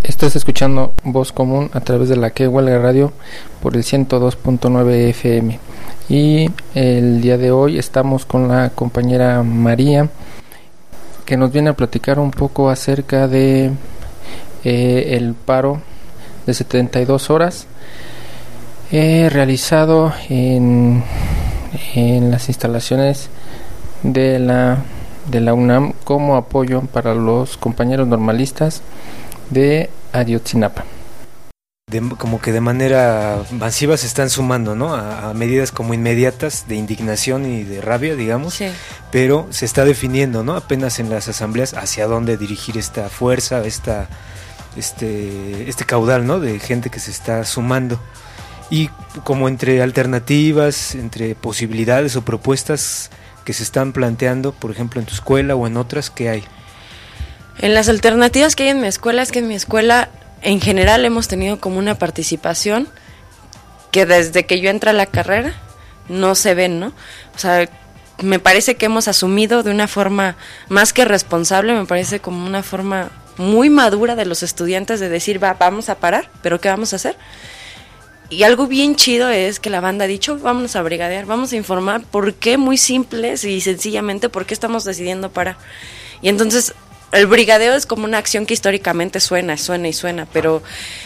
Estás escuchando Voz Común a través de la Que Huelga Radio por el 102.9 FM. Y el día de hoy estamos con la compañera María, que nos viene a platicar un poco acerca de el paro de 72 horas realizado en las instalaciones de la UNAM como apoyo para los compañeros normalistas de Ayotzinapa. Como que de manera masiva se están sumando, ¿no? A medidas como inmediatas de indignación y de rabia, digamos, sí. Pero se está definiendo, ¿no? Apenas en las asambleas hacia dónde dirigir esta fuerza, este caudal, ¿no? De gente que se está sumando. Y como entre alternativas, entre posibilidades o propuestas que se están planteando, por ejemplo, en tu escuela o en otras, ¿qué hay? En las alternativas que hay en mi escuela, es que en mi escuela en general hemos tenido como una participación que desde que yo entré a la carrera no se ven, ¿no? O sea, me parece que hemos asumido de una forma más que responsable, me parece como una forma muy madura de los estudiantes de decir, vamos a parar, pero ¿qué vamos a hacer? Y algo bien chido es que la banda ha dicho, vámonos a brigadear, vamos a informar por qué, muy simples y sencillamente por qué estamos decidiendo parar. Y entonces el brigadeo es como una acción que históricamente suena, pero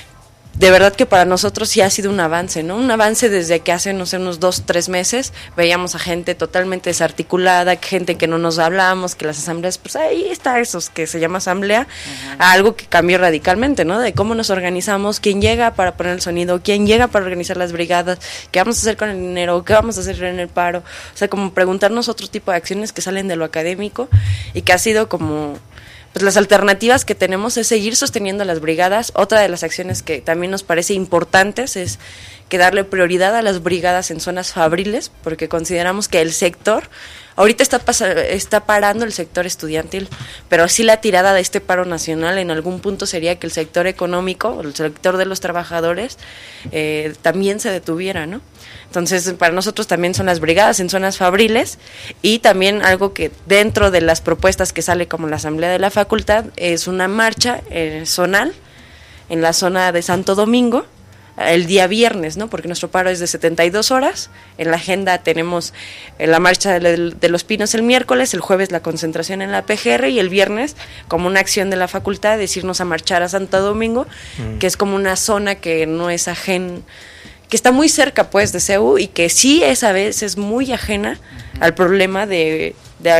de verdad que para nosotros sí ha sido un avance, ¿no? Un avance desde que hace, no sé, unos 2-3 meses veíamos a gente totalmente desarticulada, gente que no nos hablábamos, que las asambleas, pues ahí está esos que se llama asamblea, a algo que cambió radicalmente, ¿no? De cómo nos organizamos, quién llega para poner el sonido, quién llega para organizar las brigadas, qué vamos a hacer con el dinero, qué vamos a hacer en el paro, o sea, como preguntarnos otro tipo de acciones que salen de lo académico y que ha sido como... Pues las alternativas que tenemos es seguir sosteniendo las brigadas. Otra de las acciones que también nos parece importantes es que darle prioridad a las brigadas en zonas fabriles, porque consideramos que el sector, ahorita está parando el sector estudiantil, pero sí la tirada de este paro nacional en algún punto sería que el sector económico, el sector de los trabajadores, también se detuviera, ¿no? Entonces, para nosotros también son las brigadas en zonas fabriles y también algo que dentro de las propuestas que sale como la asamblea de la facultad es una marcha zonal en la zona de Santo Domingo el día viernes, ¿no? Porque nuestro paro es de 72 horas. En la agenda tenemos la marcha de los Pinos el miércoles, el jueves la concentración en la PGR y el viernes como una acción de la facultad es irnos a marchar a Santo Domingo, que es como una zona que no es ajena, que está muy cerca pues de CEU y que sí es a veces muy ajena al problema de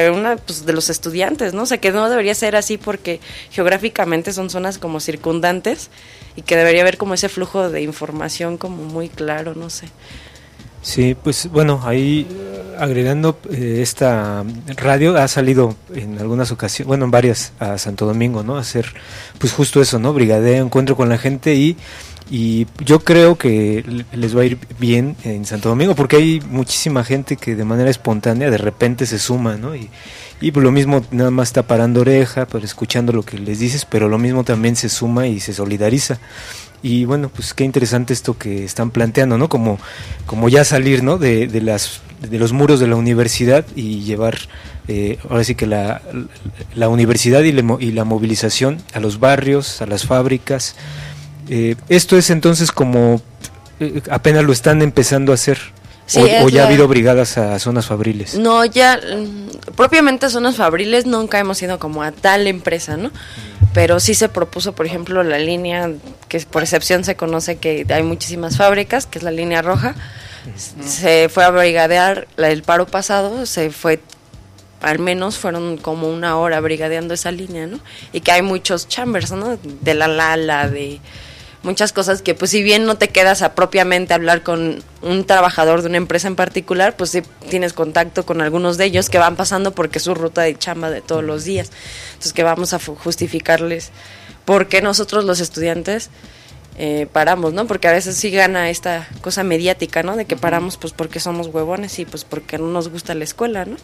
los estudiantes, ¿no? O sea, que no debería ser así porque geográficamente son zonas como circundantes y que debería haber como ese flujo de información como muy claro, no sé. Sí, pues bueno, ahí agregando esta radio ha salido en algunas ocasiones, bueno, en varias a Santo Domingo, ¿no? A hacer pues justo eso, ¿no? Brigadeo, encuentro con la gente y yo creo que les va a ir bien en Santo Domingo porque hay muchísima gente que de manera espontánea de repente se suma, ¿no? Y lo mismo nada más está parando oreja, pues escuchando lo que les dices, pero lo mismo también se suma y se solidariza. Y bueno, pues qué interesante esto que están planteando, ¿no? Como ya salir, ¿no? De los muros de la universidad y llevar ahora sí que la universidad y la movilización a los barrios, a las fábricas. Esto es entonces como apenas lo están empezando a hacer, sí, o ya ha habido brigadas a zonas fabriles. No, ya propiamente a zonas fabriles nunca hemos ido como a tal empresa, ¿no? Pero sí se propuso, por ejemplo, la línea que por excepción se conoce que hay muchísimas fábricas, que es la línea roja. Se fue a brigadear el paro pasado, se fue, al menos fueron como 1 hora brigadeando esa línea, ¿no? Y que hay muchos chambers, ¿no? De la Lala, de muchas cosas que pues si bien no te quedas a propiamente hablar con un trabajador de una empresa en particular, pues sí tienes contacto con algunos de ellos que van pasando porque es su ruta de chamba de todos los días. Entonces que vamos a justificarles por qué nosotros los estudiantes paramos, ¿no? Porque a veces sí gana esta cosa mediática, ¿no? De que paramos pues porque somos huevones y pues porque no nos gusta la escuela, ¿no?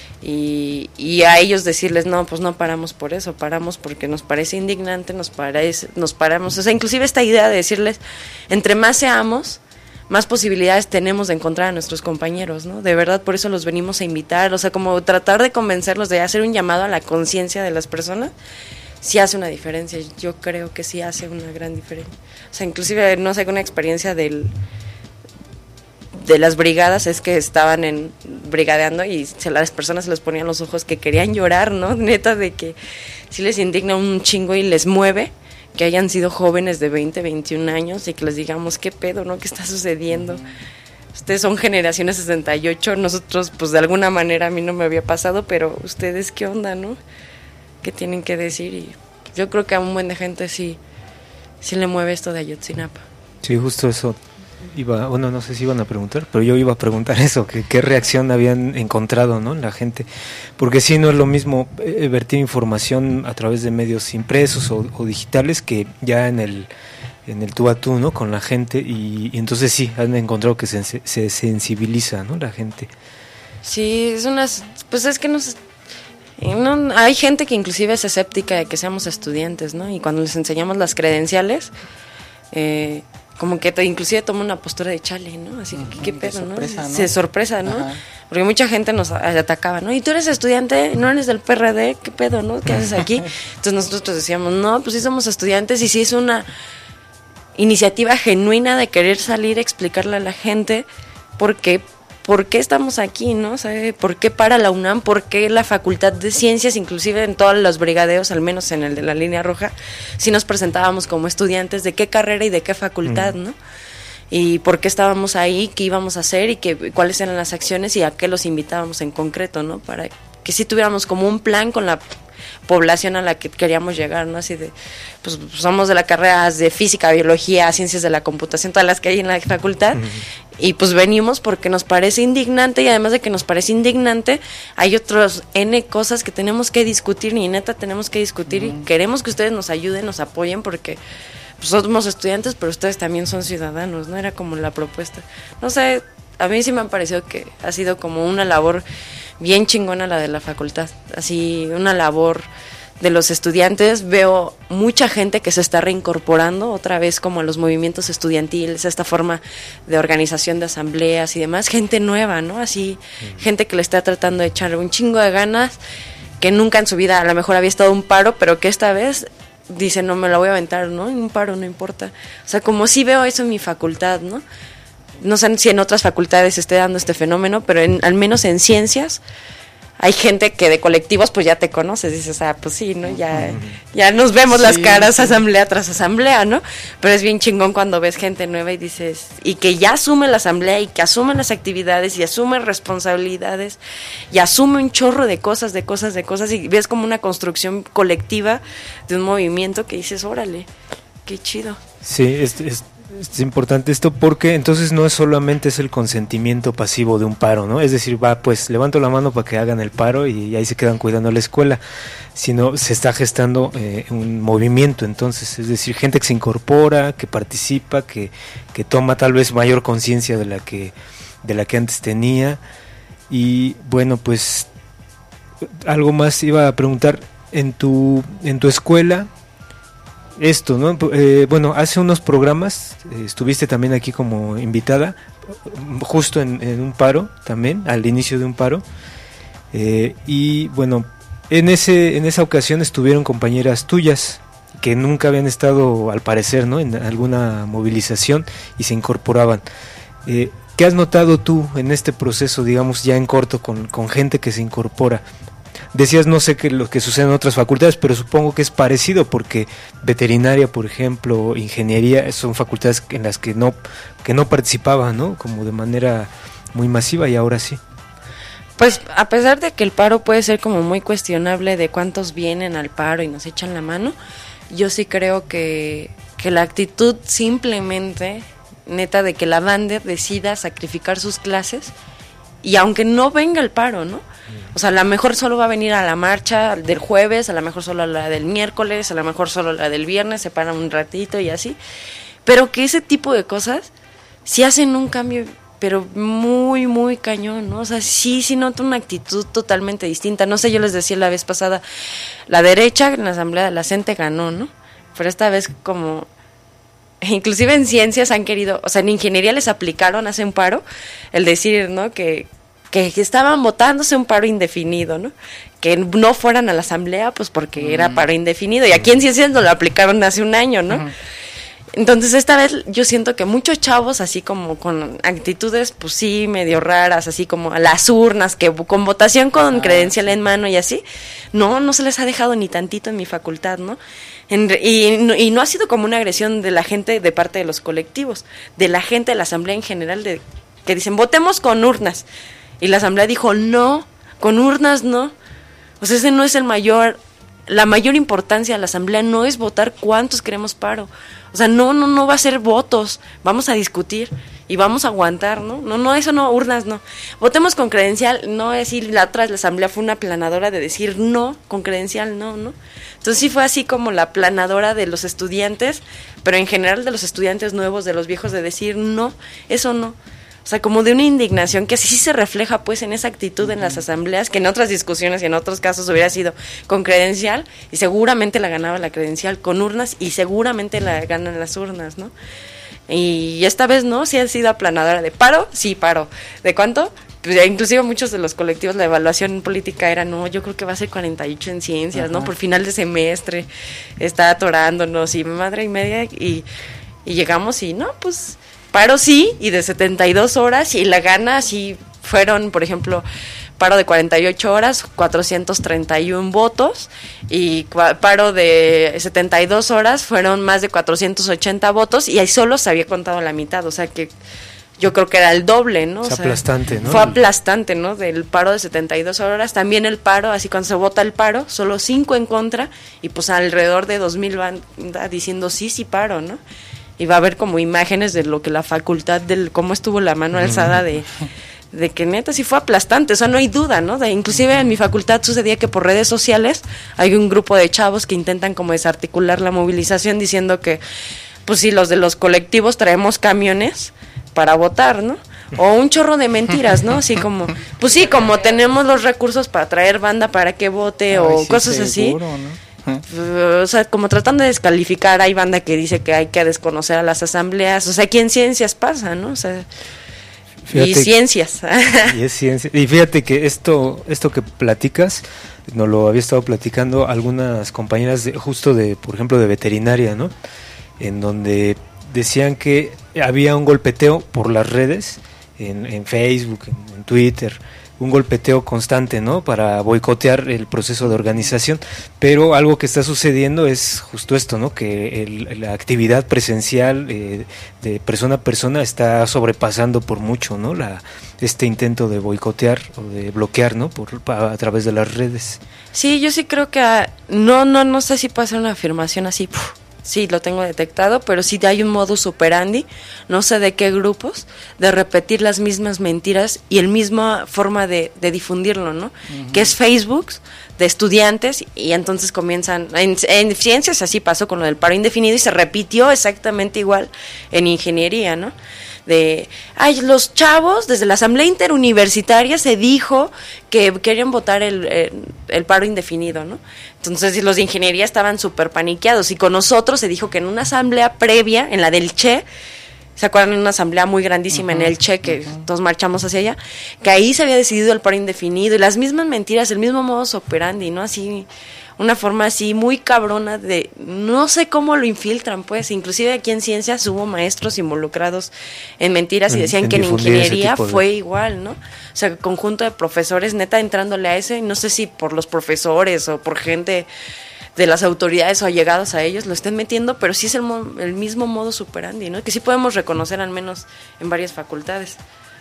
Y a ellos decirles, no, pues no paramos por eso, paramos porque nos parece indignante, nos paramos, o sea, inclusive esta idea de decirles, entre más seamos, más posibilidades tenemos de encontrar a nuestros compañeros, ¿no? De verdad, por eso los venimos a invitar, o sea, como tratar de convencerlos, de hacer un llamado a la conciencia de las personas, sí hace una diferencia. Yo creo que sí hace una gran diferencia. O sea, inclusive, no sé, una experiencia de las brigadas es que estaban brigadeando y las personas se les ponían los ojos que querían llorar, ¿no? Neta, de que sí les indigna un chingo y les mueve que hayan sido jóvenes de 20, 21 años y que les digamos, ¿qué pedo, no? ¿Qué está sucediendo? Ustedes son generaciones 68, nosotros, pues de alguna manera a mí no me había pasado, pero ustedes, ¿qué onda, no? ¿Qué tienen que decir? Y yo creo que a un buen de gente sí le mueve esto de Ayotzinapa. Sí, justo eso bueno, no sé si iban a preguntar, pero yo iba a preguntar eso, que qué reacción habían encontrado, ¿no?, la gente, porque sí, no es lo mismo vertir información a través de medios impresos o digitales que ya en el tú a tú, ¿no?, con la gente, y entonces sí, han encontrado que se sensibiliza, ¿no?, la gente. Sí, pues es que no, hay gente que inclusive es escéptica de que seamos estudiantes, ¿no?, y cuando les enseñamos las credenciales, como que inclusive toma una postura de chale, ¿no? Así que qué pedo, ¿no? Se sorpresa, ¿no? Ajá. Porque mucha gente nos atacaba, ¿no? Y tú eres estudiante, no eres del PRD, ¿qué pedo, no? ¿Qué haces aquí? Entonces nosotros decíamos, no, pues sí somos estudiantes y sí es una iniciativa genuina de querer salir a explicarle a la gente por qué estamos aquí, ¿no? ¿Sabe? ¿Por qué para la UNAM? ¿Por qué la Facultad de Ciencias? Inclusive en todos los brigadeos, al menos en el de la Línea Roja, sí nos presentábamos como estudiantes de qué carrera y de qué facultad, ¿no? Y por qué estábamos ahí, qué íbamos a hacer y cuáles eran las acciones y a qué los invitábamos en concreto, ¿no? Para que sí tuviéramos como un plan con la población a la que queríamos llegar, ¿no? Así de, pues somos de la carrera de física, biología, ciencias de la computación, todas las que hay en la facultad, y pues venimos porque nos parece indignante, y además de que nos parece indignante, hay otros N cosas que tenemos que discutir, y neta tenemos que discutir, y queremos que ustedes nos ayuden, nos apoyen, porque pues somos estudiantes, pero ustedes también son ciudadanos, ¿no? Era como la propuesta. No sé, a mí sí me ha parecido que ha sido como una labor bien chingona la de la facultad, así una labor de los estudiantes. Veo mucha gente que se está reincorporando otra vez como a los movimientos estudiantiles, a esta forma de organización de asambleas y demás, gente nueva, ¿no? Así, gente que le está tratando de echar un chingo de ganas, que nunca en su vida a lo mejor había estado un paro, pero que esta vez dice, no, me la voy a aventar, ¿no? En un paro, no importa. O sea, como sí veo eso en mi facultad, ¿no? No sé si en otras facultades se esté dando este fenómeno, pero al menos en ciencias hay gente que de colectivos pues ya te conoces, dices, pues sí, ¿no? Ya nos vemos las caras asamblea tras asamblea, ¿no? Pero es bien chingón cuando ves gente nueva y dices, y que ya asume la asamblea y que asume las actividades y asume responsabilidades y asume un chorro de cosas y ves como una construcción colectiva de un movimiento que dices, órale, qué chido. Sí, es importante esto porque entonces no es solamente es el consentimiento pasivo de un paro, ¿no? Es decir, pues levanto la mano para que hagan el paro y ahí se quedan cuidando la escuela, sino se está gestando un movimiento, entonces, es decir, gente que se incorpora, que participa, que toma tal vez mayor conciencia de la que antes tenía. Y bueno, pues algo más iba a preguntar, en tu escuela, esto, ¿no? Bueno, hace unos programas estuviste también aquí como invitada, justo en un paro también, al inicio de un paro, y bueno, en esa ocasión estuvieron compañeras tuyas que nunca habían estado, al parecer, ¿no?, en alguna movilización y se incorporaban. ¿Qué has notado tú en este proceso, digamos, ya en corto, con gente que se incorpora? Decías, no sé qué lo que sucede en otras facultades, pero supongo que es parecido, porque veterinaria, por ejemplo, ingeniería, son facultades en las que no participaban, ¿no?, como de manera muy masiva, y ahora sí. Pues a pesar de que el paro puede ser como muy cuestionable de cuántos vienen al paro y nos echan la mano, yo sí creo que la actitud simplemente, neta, de que la banda decida sacrificar sus clases, y aunque no venga el paro, ¿no? O sea, a lo mejor solo va a venir a la marcha del jueves, a lo mejor solo a la del miércoles, a lo mejor solo a la del viernes, se paran un ratito y así. Pero que ese tipo de cosas sí hacen un cambio, pero muy, muy cañón, ¿no? O sea, sí noto una actitud totalmente distinta. No sé, yo les decía la vez pasada, la derecha en la asamblea de la CENTE ganó, ¿no? Pero esta vez como... Inclusive en ciencias han querido, o sea, en ingeniería les aplicaron hace un paro el decir, ¿no?, que que estaban votándose un paro indefinido, ¿no? Que no fueran a la asamblea, pues porque era paro indefinido. Y aquí en Ciencias nos lo aplicaron hace un año, ¿no? Entonces esta vez yo siento que muchos chavos, así como con actitudes, pues sí, medio raras, así como a las urnas, que con votación con credencial en mano y así, no se les ha dejado ni tantito en mi facultad, ¿no? Y no ha sido como una agresión de la gente de parte de los colectivos, de la gente de la asamblea en general, que dicen, votemos con urnas. Y la asamblea dijo, no, con urnas no. O sea, ese no es la mayor importancia de la asamblea no es votar cuántos queremos paro. O sea, no va a ser votos, vamos a discutir y vamos a aguantar, ¿no? No, eso no, urnas no. Votemos con credencial, no es decir, la asamblea fue una aplanadora de decir no, con credencial no. Entonces sí fue así como la aplanadora de los estudiantes, pero en general de los estudiantes nuevos, de los viejos, de decir no, eso no. O sea, como de una indignación que sí se refleja pues en esa actitud en las asambleas, que en otras discusiones y en otros casos hubiera sido con credencial y seguramente la ganaba la credencial, con urnas y seguramente la ganan las urnas, ¿no? Y esta vez no, sí ha sido aplanadora de paro, sí paro. ¿De cuánto? Pues inclusive muchos de los colectivos, la evaluación política era, no, yo creo que va a ser 48 en ciencias, ¿no? Por final de semestre, está atorándonos y madre y media y llegamos y no, pues... Paro sí, y de 72 horas, y la gana sí fueron, por ejemplo, paro de 48 horas, 431 votos, y paro de 72 horas fueron más de 480 votos, y ahí solo se había contado la mitad, o sea que yo creo que era el doble, ¿no? O sea, aplastante, ¿no? Fue aplastante, ¿no? Del paro de 72 horas, también el paro, así cuando se vota el paro, solo 5 en contra, y pues alrededor de 2,000 van diciendo sí paro, ¿no? Y va a haber como imágenes de lo que la facultad, cómo estuvo la mano alzada de que neta sí fue aplastante, o sea, no hay duda, ¿no? Inclusive en mi facultad sucedía que por redes sociales hay un grupo de chavos que intentan como desarticular la movilización diciendo que, pues sí, los de los colectivos traemos camiones para votar, ¿no? O un chorro de mentiras, ¿no? Así como, pues sí, como tenemos los recursos para traer banda para que vote o cosas seguro, así. ¿No? O sea, como tratando de descalificar, hay banda que dice que hay que desconocer a las asambleas, o sea, aquí en ciencias pasa, ¿no? O sea, fíjate, y ciencias. Y es ciencia. Y fíjate que esto que platicas, nos lo había estado platicando algunas compañeras justo por ejemplo, de veterinaria, ¿no? En donde decían que había un golpeteo por las redes, en Facebook, en Twitter, un golpeteo constante, ¿no? Para boicotear el proceso de organización, pero algo que está sucediendo es justo esto, ¿no? Que la actividad presencial de persona a persona está sobrepasando por mucho, ¿no? Este intento de boicotear o de bloquear, ¿no? A través de las redes. Sí, yo sí creo que no sé si puede ser una afirmación así. Sí, lo tengo detectado, pero sí hay un modus operandi, no sé de qué grupos, de repetir las mismas mentiras y el misma forma de difundirlo, ¿no? Uh-huh. Que es Facebook, de estudiantes, y entonces comienzan, en ciencias así pasó con lo del paro indefinido y se repitió exactamente igual en ingeniería, ¿no? Los chavos, desde la asamblea interuniversitaria se dijo que querían votar el paro indefinido, ¿no? Entonces los de ingeniería estaban súper paniqueados y con nosotros se dijo que en una asamblea previa, en la del Che, ¿se acuerdan? En una asamblea muy grandísima en el Che, que todos marchamos hacia allá, que ahí se había decidido el paro indefinido y las mismas mentiras, el mismo modus operandi, ¿no? Así, una forma así muy cabrona de, no sé cómo lo infiltran, pues, inclusive aquí en ciencias hubo maestros involucrados en mentiras y decían que en ingeniería fue igual, ¿no? O sea, conjunto de profesores neta entrándole a ese, no sé si por los profesores o por gente de las autoridades o allegados a ellos lo estén metiendo, pero sí es el mismo modus operandi, ¿no? Que sí podemos reconocer al menos en varias facultades.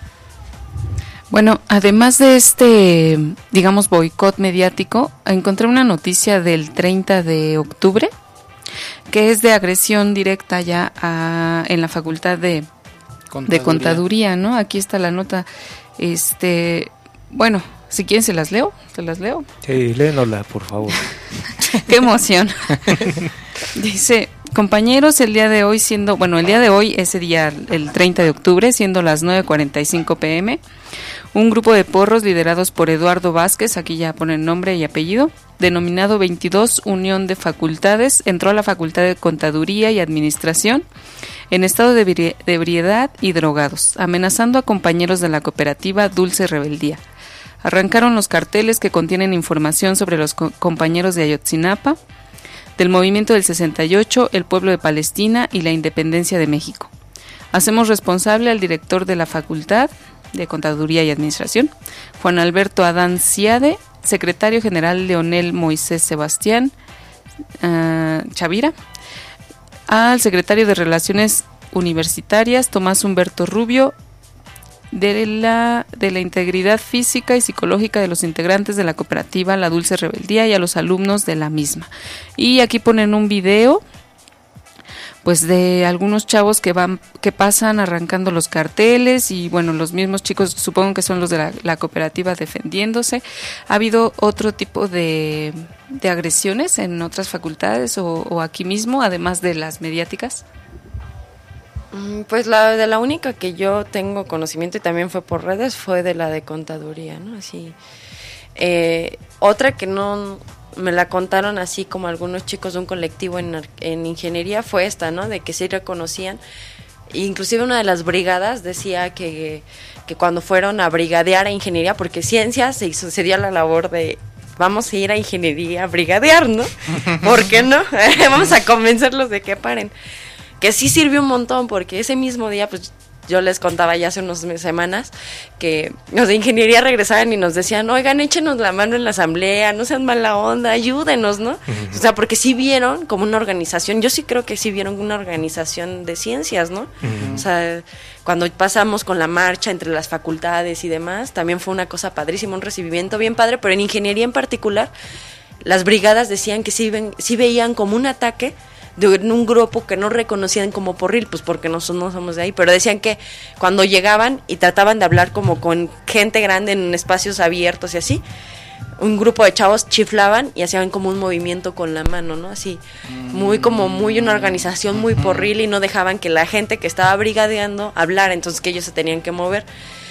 Bueno, además de este, digamos, boicot mediático, encontré una noticia del 30 de octubre, que es de agresión directa ya en la facultad de Contaduría, ¿no? Aquí está la nota. Bueno, si quieren se las leo. Sí, léenosla, por favor. Qué emoción. Dice: compañeros, el día de hoy ese día, el 30 de octubre, siendo las 9:45 p.m., un grupo de porros liderados por Eduardo Vázquez, aquí ya ponen nombre y apellido, denominado 22 Unión de Facultades, entró a la Facultad de Contaduría y Administración en estado de ebriedad y drogados, amenazando a compañeros de la cooperativa Dulce Rebeldía. Arrancaron los carteles que contienen información sobre los compañeros de Ayotzinapa, del movimiento del 68, el pueblo de Palestina y la independencia de México. Hacemos responsable al director de la Facultad de Contaduría y Administración, Juan Alberto Adán Ciade, secretario general Leonel Moisés Sebastián Chavira, al secretario de Relaciones Universitarias, Tomás Humberto Rubio, de la integridad física y psicológica de los integrantes de la cooperativa La Dulce Rebeldía y a los alumnos de la misma. Y aquí ponen un video pues de algunos chavos que pasan arrancando los carteles y bueno, los mismos chicos supongo que son los de la cooperativa defendiéndose. ¿Ha habido otro tipo de agresiones en otras facultades o aquí mismo, además de las mediáticas? Pues la única que yo tengo conocimiento y también fue por redes fue de la de contaduría, ¿no? Así, otra que no me la contaron así como algunos chicos de un colectivo en ingeniería fue esta, ¿no? De que sí reconocían, inclusive una de las brigadas decía que cuando fueron a brigadear a ingeniería, porque ciencias se dio la labor de vamos a ir a ingeniería a brigadear, ¿no? ¿Por qué no? Vamos a convencerlos de que paren. Que sí sirvió un montón, porque ese mismo día, pues yo les contaba ya hace unas semanas que los de ingeniería regresaban y nos decían, oigan, échenos la mano en la asamblea, no sean mala onda, ayúdenos, ¿no? Uh-huh. O sea, porque sí vieron como una organización, yo sí creo que sí vieron una organización de ciencias, ¿no? Uh-huh. O sea, cuando pasamos con la marcha entre las facultades y demás, también fue una cosa padrísima, un recibimiento bien padre, pero en ingeniería en particular, las brigadas decían que sí veían como un ataque de un grupo que no reconocían como porril, pues porque no somos de ahí, pero decían que cuando llegaban y trataban de hablar como con gente grande en espacios abiertos y así, un grupo de chavos chiflaban y hacían como un movimiento con la mano, ¿no? Así, muy una organización muy porril y no dejaban que la gente que estaba brigadeando hablara, entonces que ellos se tenían que mover.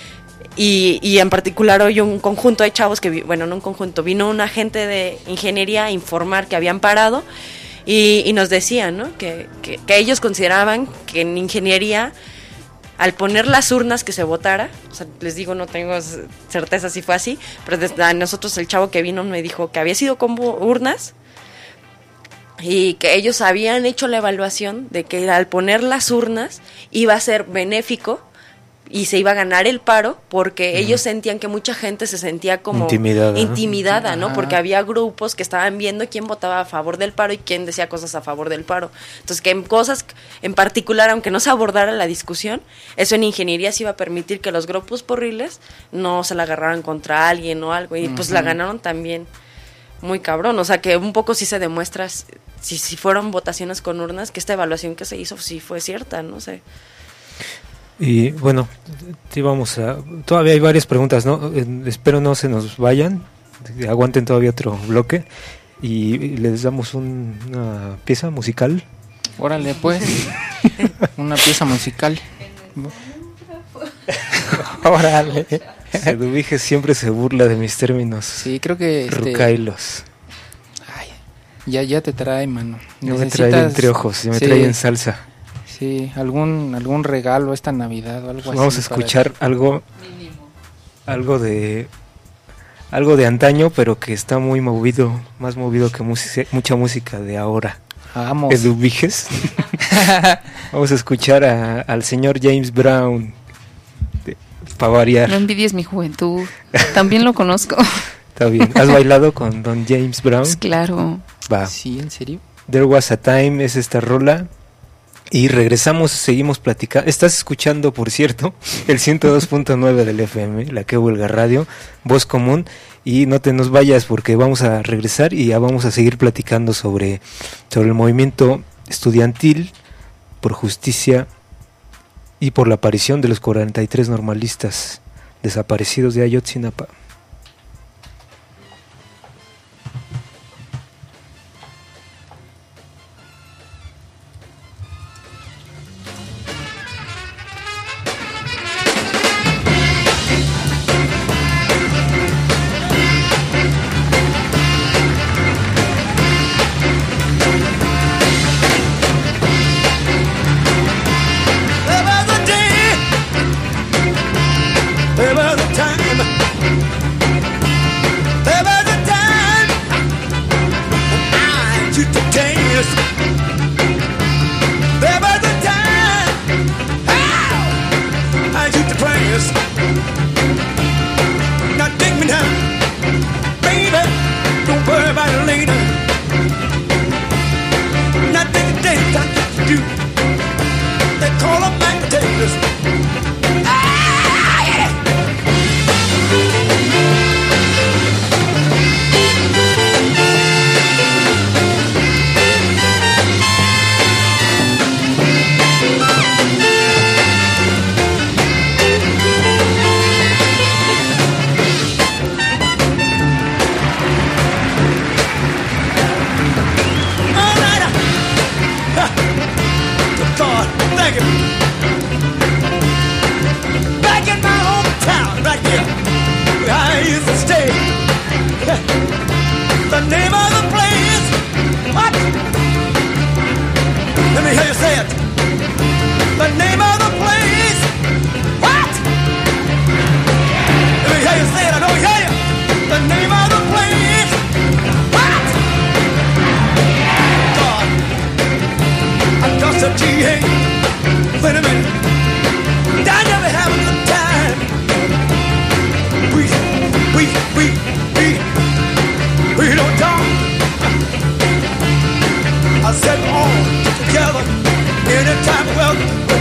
Y en particular hoy un conjunto de chavos que, bueno, no un conjunto, vino un agente de ingeniería a informar que habían parado. Y nos decían, ¿no? Que ellos consideraban que en ingeniería, al poner las urnas que se votara, o sea, les digo, no tengo certeza si fue así, pero a nosotros el chavo que vino me dijo que había sido con urnas y que ellos habían hecho la evaluación de que al poner las urnas iba a ser benéfico y se iba a ganar el paro porque ellos sentían que mucha gente se sentía como intimidada, ¿no? Porque había grupos que estaban viendo quién votaba a favor del paro y quién decía cosas a favor del paro. Entonces, que en cosas en particular, aunque no se abordara la discusión, eso en ingeniería sí iba a permitir que los grupos porriles no se la agarraran contra alguien o algo. Y pues la ganaron también muy cabrón. O sea, que un poco sí se demuestra, si fueron votaciones con urnas, que esta evaluación que se hizo sí fue cierta, no sé. Y bueno, todavía hay varias preguntas, ¿no? Espero no se nos vayan, aguanten todavía otro bloque y les damos una pieza musical. Órale, pues, una pieza musical. Órale. Eduvige siempre se burla de mis términos. Sí, creo que rucailos. Ay, ya te trae, mano. Ya me trae de entre ojos, ya me trae en salsa. Sí, algún regalo esta Navidad o algo así. Vamos a escuchar algo de antaño, pero que está muy movido, más movido que mucha música de ahora. Vamos. Eduviges. Vamos a escuchar al señor James Brown, para variar. No envidies mi juventud, también lo conozco. Está bien. ¿Has bailado con Don James Brown? Pues claro. Va. Sí, ¿en serio? There Was a Time es esta rola. Y regresamos, seguimos platicando. Estás escuchando, por cierto, el 102.9 del FM, la que huelga radio, Voz Común. Y no te nos vayas porque vamos a regresar y ya vamos a seguir platicando sobre el movimiento estudiantil por justicia y por la aparición de los 43 normalistas desaparecidos de Ayotzinapa. call them back potatoes. Back in my hometown, right here, where I used to stay. The name of the place, what? Let me hear you say it. The name of the place, what? Let me hear you say it, I know you hear you. The name of the place, what? God, I got some G.A. Wait a minute, I never have a good time. We don't talk. I said all together anytime well together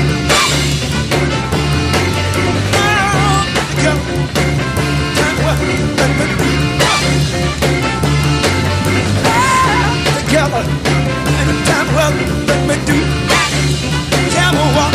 time well together anytime well let me do camel walk.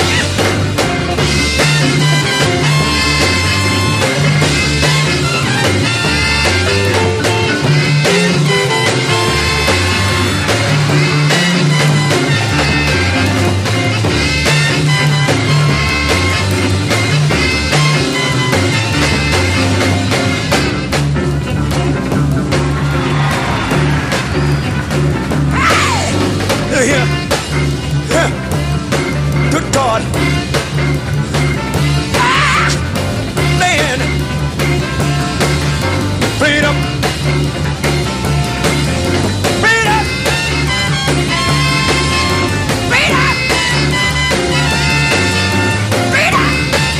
Good God. Man. Freedom. Freedom. Freedom. Freedom.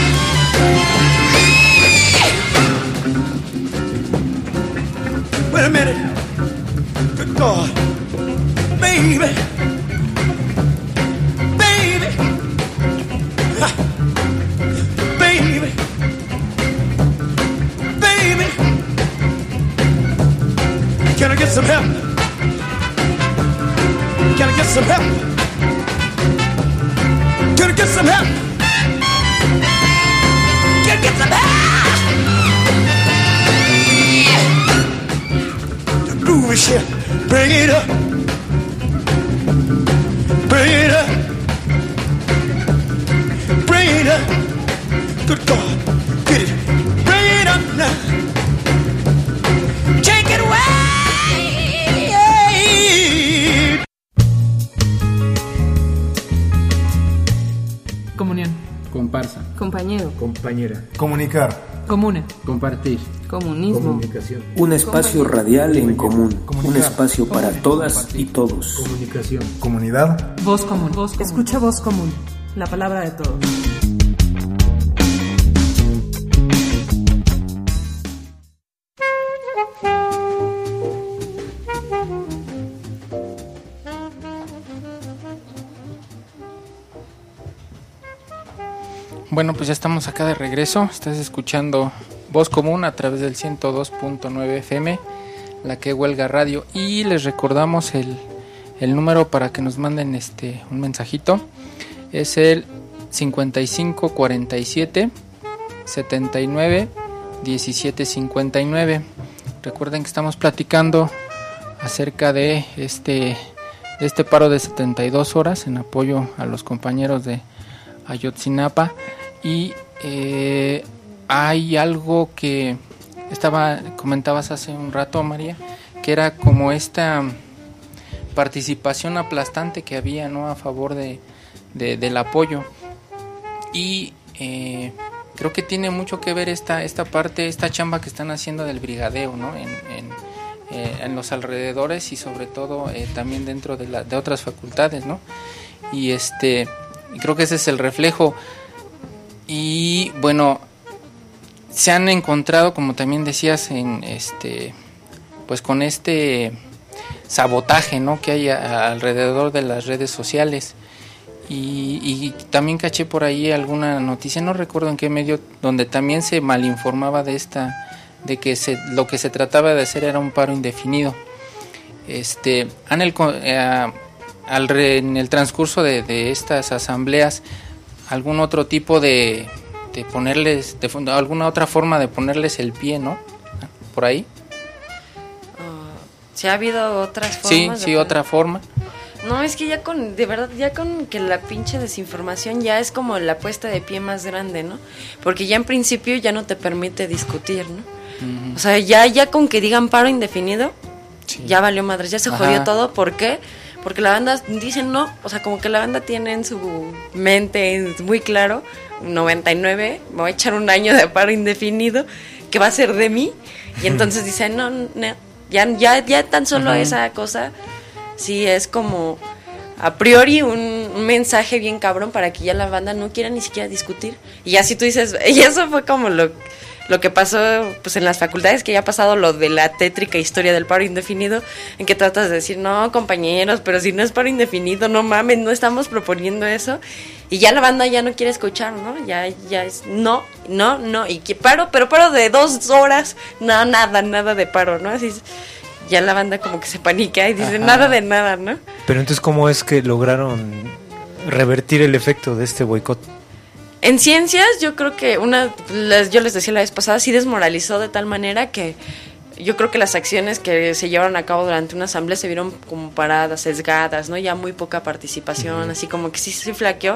Wait a minute. Good God. Baby. Can I get some help? Can I get some help? Can I get some help? Can I get some help? The groove is here. Bring it up. Bring it up. Bring it up. Good God. Get it. Bring it up now. Take it away. Comunión. Comparsa. Compañero. Compañera. Comunicar. Comuna. Compartir. Comunismo. Comunicación. Un espacio radial en común. Un espacio para todas y todos. Comunicación. Comunidad. Voz común. Voz común. Escucha voz común. La palabra de todos. Bueno, pues ya estamos acá de regreso. Estás escuchando Voz Común a través del 102.9 FM, la que huelga radio. Y les recordamos el número para que nos manden un mensajito. Es el 5547 79 17 59. Recuerden que estamos platicando acerca de este paro de 72 horas en apoyo a los compañeros de Ayotzinapa. Y hay algo que comentabas hace un rato, María, que era como esta participación aplastante que había, ¿no?, a favor del apoyo. Y creo que tiene mucho que ver esta parte, esta chamba que están haciendo del brigadeo, ¿no?, en los alrededores y sobre todo también dentro de otras facultades, ¿no? Y creo que ese es el reflejo. Y bueno, se han encontrado, como también decías, pues con este sabotaje, ¿no?, que hay alrededor de las redes sociales. Y también caché por ahí alguna noticia, no recuerdo en qué medio, donde también se malinformaba de que lo que se trataba de hacer era un paro indefinido. En el transcurso de estas asambleas, algún otro tipo de ponerles, alguna otra forma de ponerles el pie, ¿no? Por ahí. ¿Sí ha habido otras formas? Sí, otra forma. No, es que de verdad, ya con que la pinche desinformación ya es como la puesta de pie más grande, ¿no? Porque ya en principio ya no te permite discutir, ¿no? Uh-huh. O sea, ya con que digan paro indefinido, sí, ya valió madres, ya se jodió todo. ¿Por qué? Porque la banda dice no, o sea, como que la banda tiene en su mente muy claro, 99, me voy a echar un año de paro indefinido, ¿qué va a ser de mí? Y entonces dice, no, ya tan solo esa cosa... Sí, es como a priori un mensaje bien cabrón para que ya la banda no quiera ni siquiera discutir. Y así tú dices, y eso fue como lo que pasó pues en las facultades, que ya ha pasado lo de la tétrica historia del paro indefinido, en que tratas de decir, no, compañeros, pero si no es paro indefinido, no mames, no estamos proponiendo eso. Y ya la banda ya no quiere escuchar, ¿no? Ya es no, y que paro de 2 horas, no, nada de paro, ¿no? Así es. Ya la banda como que se panica y dice nada de nada, ¿no? Pero entonces, ¿cómo es que lograron revertir el efecto de este boicot? En ciencias, yo creo que yo les decía la vez pasada, sí desmoralizó de tal manera que yo creo que las acciones que se llevaron a cabo durante una asamblea se vieron como paradas, sesgadas, ¿no? Ya muy poca participación, así como que sí flaqueó.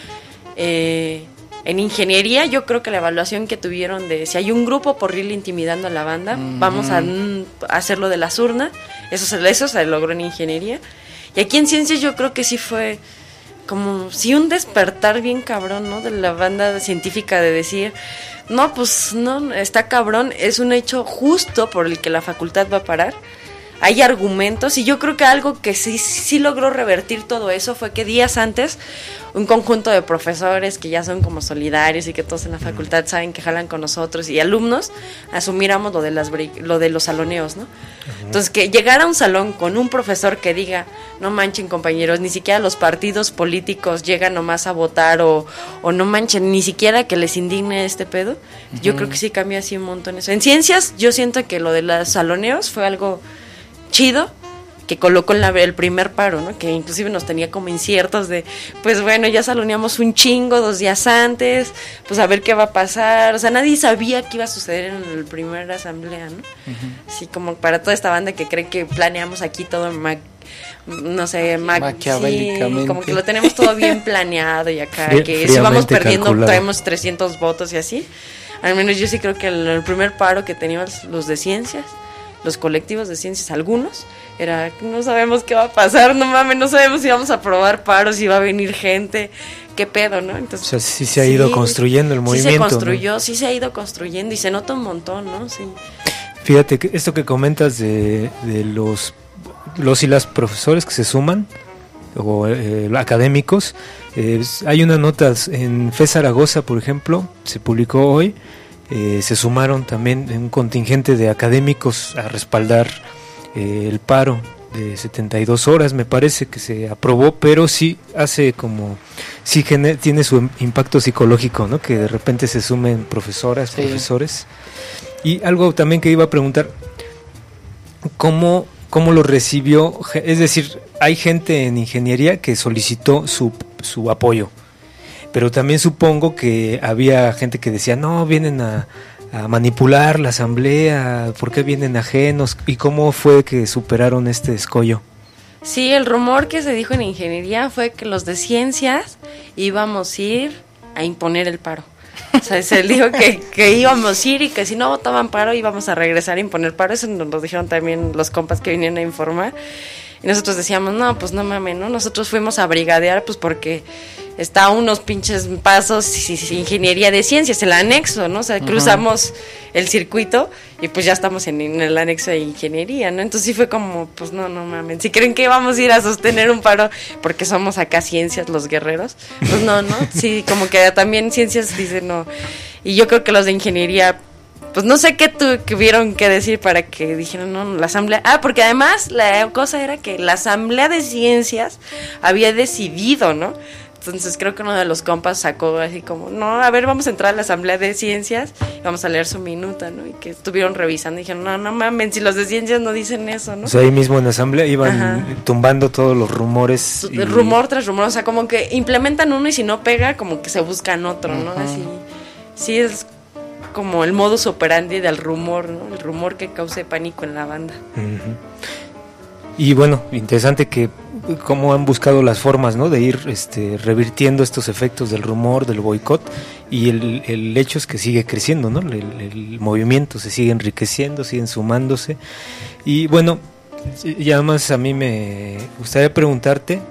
En ingeniería, yo creo que la evaluación que tuvieron de si hay un grupo por ir intimidando a la banda, vamos a hacerlo de las urnas, eso se logró en ingeniería. Y aquí en ciencias yo creo que sí fue como sí un despertar bien cabrón, ¿no? De la banda científica de decir, no, pues no, está cabrón, es un hecho justo por el que la facultad va a parar. Hay argumentos y yo creo que algo que sí logró revertir todo eso fue que días antes un conjunto de profesores que ya son como solidarios y que todos en la facultad saben que jalan con nosotros y alumnos asumiéramos lo de los saloneos, ¿no? Uh-huh. Entonces que llegara a un salón con un profesor que diga, no manchen compañeros, ni siquiera los partidos políticos llegan nomás a votar o no manchen, ni siquiera que les indigne este pedo, uh-huh, yo creo que sí cambia así un montón eso. En ciencias yo siento que lo de los saloneos fue algo chido que colocó el primer paro, ¿no? Que inclusive nos tenía como inciertos de, pues bueno, ya saloneamos un chingo 2 días antes, pues a ver qué va a pasar, o sea, nadie sabía qué iba a suceder en la primera asamblea, ¿no? Uh-huh. Así como para toda esta banda que cree que planeamos aquí todo maquiavélicamente, sí, como que lo tenemos todo bien planeado y acá, que si vamos perdiendo calculado, traemos 300 votos y así. Al menos yo sí creo que el primer paro que teníamos los de ciencias, los colectivos de ciencias, algunos, era, no sabemos qué va a pasar, no mames, no sabemos si vamos a aprobar paros, si va a venir gente, qué pedo, ¿no? Entonces, o sea, sí se ha ido construyendo el movimiento. Sí se construyó, ¿no? Sí se ha ido construyendo y se nota un montón, ¿no? Sí. Fíjate, que esto que comentas de los y las profesores que se suman, o académicos, hay una nota en FE Zaragoza, por ejemplo, se publicó hoy, se sumaron también un contingente de académicos a respaldar el paro de 72 horas, me parece que se aprobó, pero sí hace como, sí tiene su impacto psicológico, ¿no? Que de repente se sumen profesoras, sí, profesores. Y algo también que iba a preguntar, ¿cómo lo recibió? Es decir, hay gente en ingeniería que solicitó su apoyo, pero también supongo que había gente que decía, no, vienen a manipular la asamblea, ¿por qué vienen ajenos? ¿Y cómo fue que superaron este escollo? Sí, el rumor que se dijo en ingeniería fue que los de ciencias íbamos a ir a imponer el paro. O sea, se dijo que íbamos a ir y que si no votaban paro íbamos a regresar a imponer paro. Eso nos lo dijeron también los compas que vinieron a informar. Y nosotros decíamos, no, pues no mames, ¿no? Nosotros fuimos a brigadear pues porque está a unos pinches pasos ingeniería de ciencias, el anexo, ¿no? O sea, cruzamos el circuito y pues ya estamos en el anexo de ingeniería, ¿no? Entonces sí fue como, pues no mames, si creen que vamos a ir a sostener un paro porque somos acá ciencias los guerreros, pues no, sí, como que también ciencias dice no. Y yo creo que los de ingeniería, pues no sé qué tuvieron que decir para que dijeran, no, la asamblea... porque además la cosa era que la asamblea de ciencias había decidido, ¿no? Entonces creo que uno de los compas sacó así como, no, a ver, vamos a entrar a la asamblea de ciencias y vamos a leer su minuta, ¿no? Y que estuvieron revisando y dijeron, no mamen, si los de ciencias no dicen eso, ¿no? O sea, ahí mismo en la asamblea iban tumbando todos los rumores. Rumor tras rumor, o sea, como que implementan uno y si no pega, como que se buscan otro, ¿no? Así, sí es como el modus operandi del rumor, ¿no? El rumor que cause pánico en la banda. Y bueno, interesante que cómo han buscado las formas, ¿no? De ir revirtiendo estos efectos del rumor, del boicot, y el hecho es que sigue creciendo, ¿no? El movimiento se sigue enriqueciendo, siguen sumándose. Y bueno, ya más a mí me gustaría preguntarte,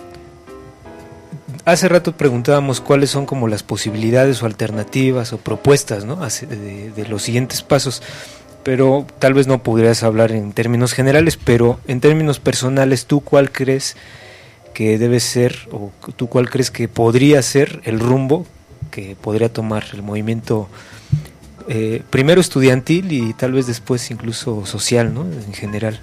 hace rato preguntábamos cuáles son como las posibilidades o alternativas o propuestas, ¿no? De los siguientes pasos, pero tal vez no pudieras hablar en términos generales, pero en términos personales, ¿tú cuál crees que debe ser o tú cuál crees que podría ser el rumbo que podría tomar el movimiento primero estudiantil y tal vez después incluso social, ¿no? En general.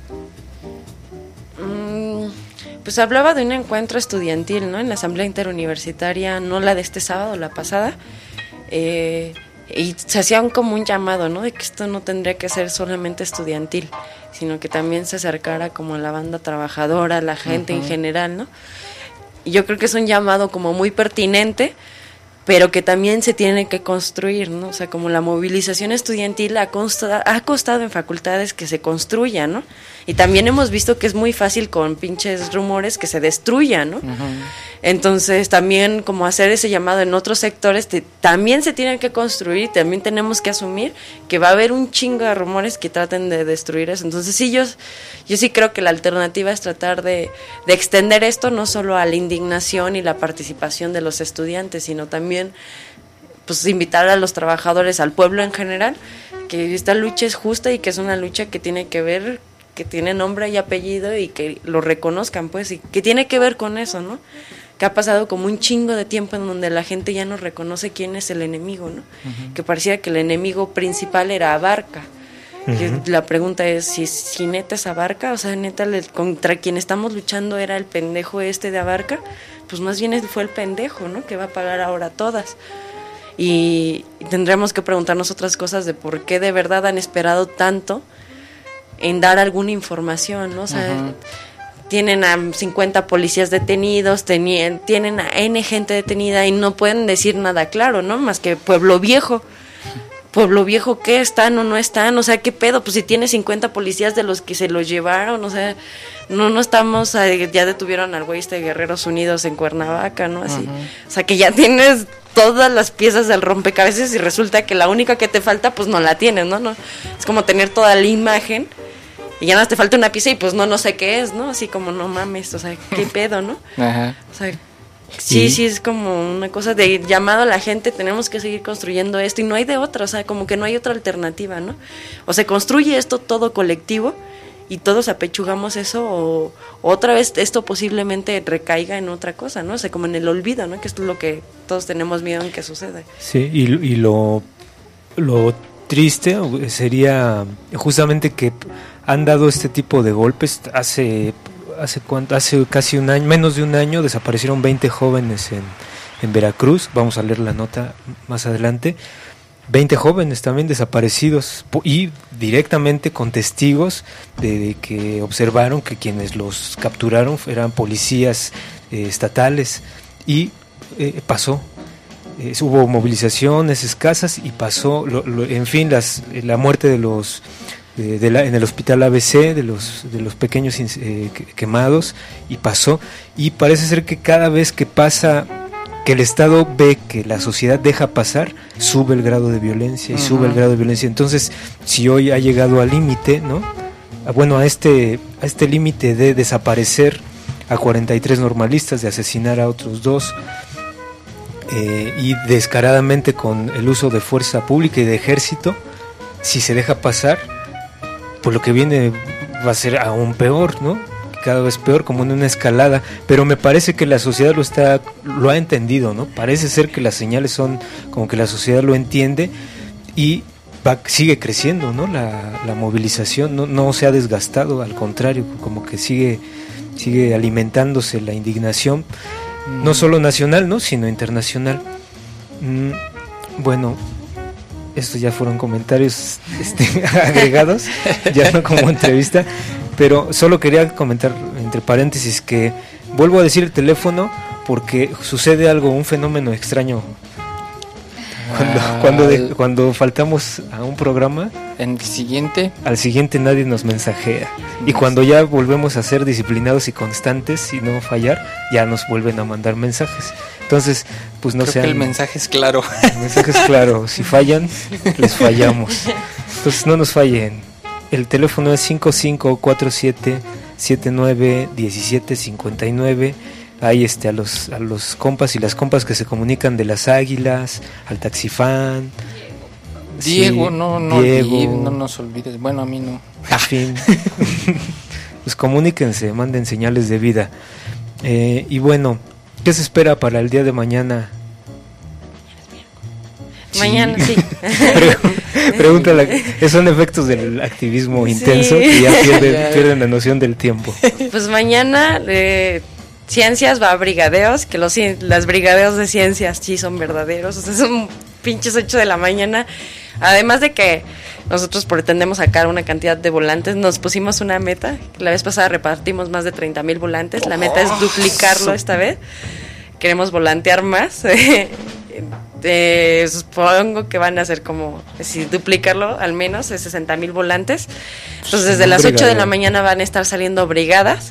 Pues hablaba de un encuentro estudiantil, ¿no? En la asamblea interuniversitaria, no la de este sábado, la pasada, y se hacía como un llamado, ¿no? De que esto no tendría que ser solamente estudiantil, sino que también se acercara como a la banda trabajadora, a la gente en general, ¿no? Y yo creo que es un llamado como muy pertinente, pero que también se tiene que construir, ¿no? O sea, como la movilización estudiantil ha costado en facultades que se construya, ¿no? Y también hemos visto que es muy fácil con pinches rumores que se destruyan, ¿no? Entonces, también como hacer ese llamado en otros sectores, también se tienen que construir, también tenemos que asumir que va a haber un chingo de rumores que traten de destruir eso. Entonces, sí, yo sí creo que la alternativa es tratar de extender esto no solo a la indignación y la participación de los estudiantes, sino también pues invitar a los trabajadores, al pueblo en general, que esta lucha es justa y que es una lucha que tiene que ver, que tiene nombre y apellido y que lo reconozcan, pues, y que tiene que ver con eso, ¿no? Que ha pasado como un chingo de tiempo en donde la gente ya no reconoce quién es el enemigo, ¿no? Que parecía que el enemigo principal era Abarca. La pregunta es si neta es Abarca, o sea, neta contra quien estamos luchando era el pendejo de Abarca, pues más bien fue el pendejo, ¿no? Que va a pagar ahora todas. Y tendremos que preguntarnos otras cosas de por qué de verdad han esperado tanto en dar alguna información, ¿no? O sea, tienen a 50 policías detenidos, tienen a N gente detenida y no pueden decir nada claro, ¿no? Más que Pueblo Viejo. Pueblo Viejo, ¿qué? ¿Están o no están? O sea, ¿qué pedo? Pues si tiene 50 policías de los que se los llevaron, o sea, no estamos, ya detuvieron al güey de Guerreros Unidos en Cuernavaca, ¿no? Así, o sea, que ya tienes todas las piezas del rompecabezas y resulta que la única que te falta, pues no la tienes, ¿no? Es como tener toda la imagen y ya nada, te falta una pieza y pues no sé qué es, ¿no? Así como, no mames, o sea, ¿qué pedo, no? O sea, sí, es como una cosa de llamado a la gente, tenemos que seguir construyendo esto y no hay de otra, o sea, como que no hay otra alternativa, ¿no? O se construye esto todo colectivo y todos apechugamos eso o otra vez esto posiblemente recaiga en otra cosa, ¿no? O sea, como en el olvido, ¿no? Que es lo que todos tenemos miedo en que suceda. Sí, y lo triste sería justamente que han dado este tipo de golpes. Hace casi un año, menos de un año, desaparecieron 20 jóvenes en Veracruz. Vamos a leer la nota más adelante. 20 jóvenes también desaparecidos y directamente con testigos de que observaron que quienes los capturaron eran policías estatales y pasó. Hubo movilizaciones escasas y pasó, en fin, la muerte de los en el hospital ABC de los pequeños quemados, y pasó, y parece ser que cada vez que pasa, que el Estado ve que la sociedad deja pasar, sube el grado de violencia y sube el grado de violencia. Entonces, si hoy ha llegado al límite, ¿no? Bueno, a este límite de desaparecer a 43 normalistas, de asesinar a otros 2, y descaradamente con el uso de fuerza pública y de ejército, si se deja pasar, pues lo que viene va a ser aún peor, ¿no? Cada vez peor, como en una escalada. Pero me parece que la sociedad lo ha entendido, ¿no? Parece ser que las señales son como que la sociedad lo entiende y sigue creciendo, ¿no? La movilización no se ha desgastado, al contrario, como que sigue alimentándose la indignación. no solo nacional, ¿no? Sino internacional. Bueno, estos ya fueron comentarios agregados, ya no como entrevista, pero solo quería comentar entre paréntesis que vuelvo a decir el teléfono porque sucede algo, un fenómeno extraño. Cuando faltamos a un programa, al siguiente nadie nos mensajea. Y cuando ya volvemos a ser disciplinados y constantes y no fallar, ya nos vuelven a mandar mensajes. Entonces, pues no sé. El mensaje es claro. El mensaje es claro. Si fallan, les fallamos. Entonces no nos fallen. El teléfono es 5547-791759. Ahí a los compas y las compas que se comunican de las Águilas, al Taxifán. Diego, sí, no nos olvides. Bueno, a mí no. En fin. Pues comuníquense, manden señales de vida. Y bueno, ¿qué se espera para el día de mañana? Mañana, sí. Pregúntale, son efectos del activismo intenso que ya pierden la noción del tiempo. Pues mañana ciencias va a brigadeos, que las brigadeos de ciencias sí son verdaderos, o sea, son pinches 8 de la mañana. Además de que nosotros pretendemos sacar una cantidad de volantes, nos pusimos una meta, la vez pasada repartimos más de 30,000 volantes, la meta es duplicarlo esta vez, queremos volantear más. Supongo que van a ser como, si duplicarlo al menos, 60,000 volantes. Entonces desde las 8 de la mañana van a estar saliendo brigadas.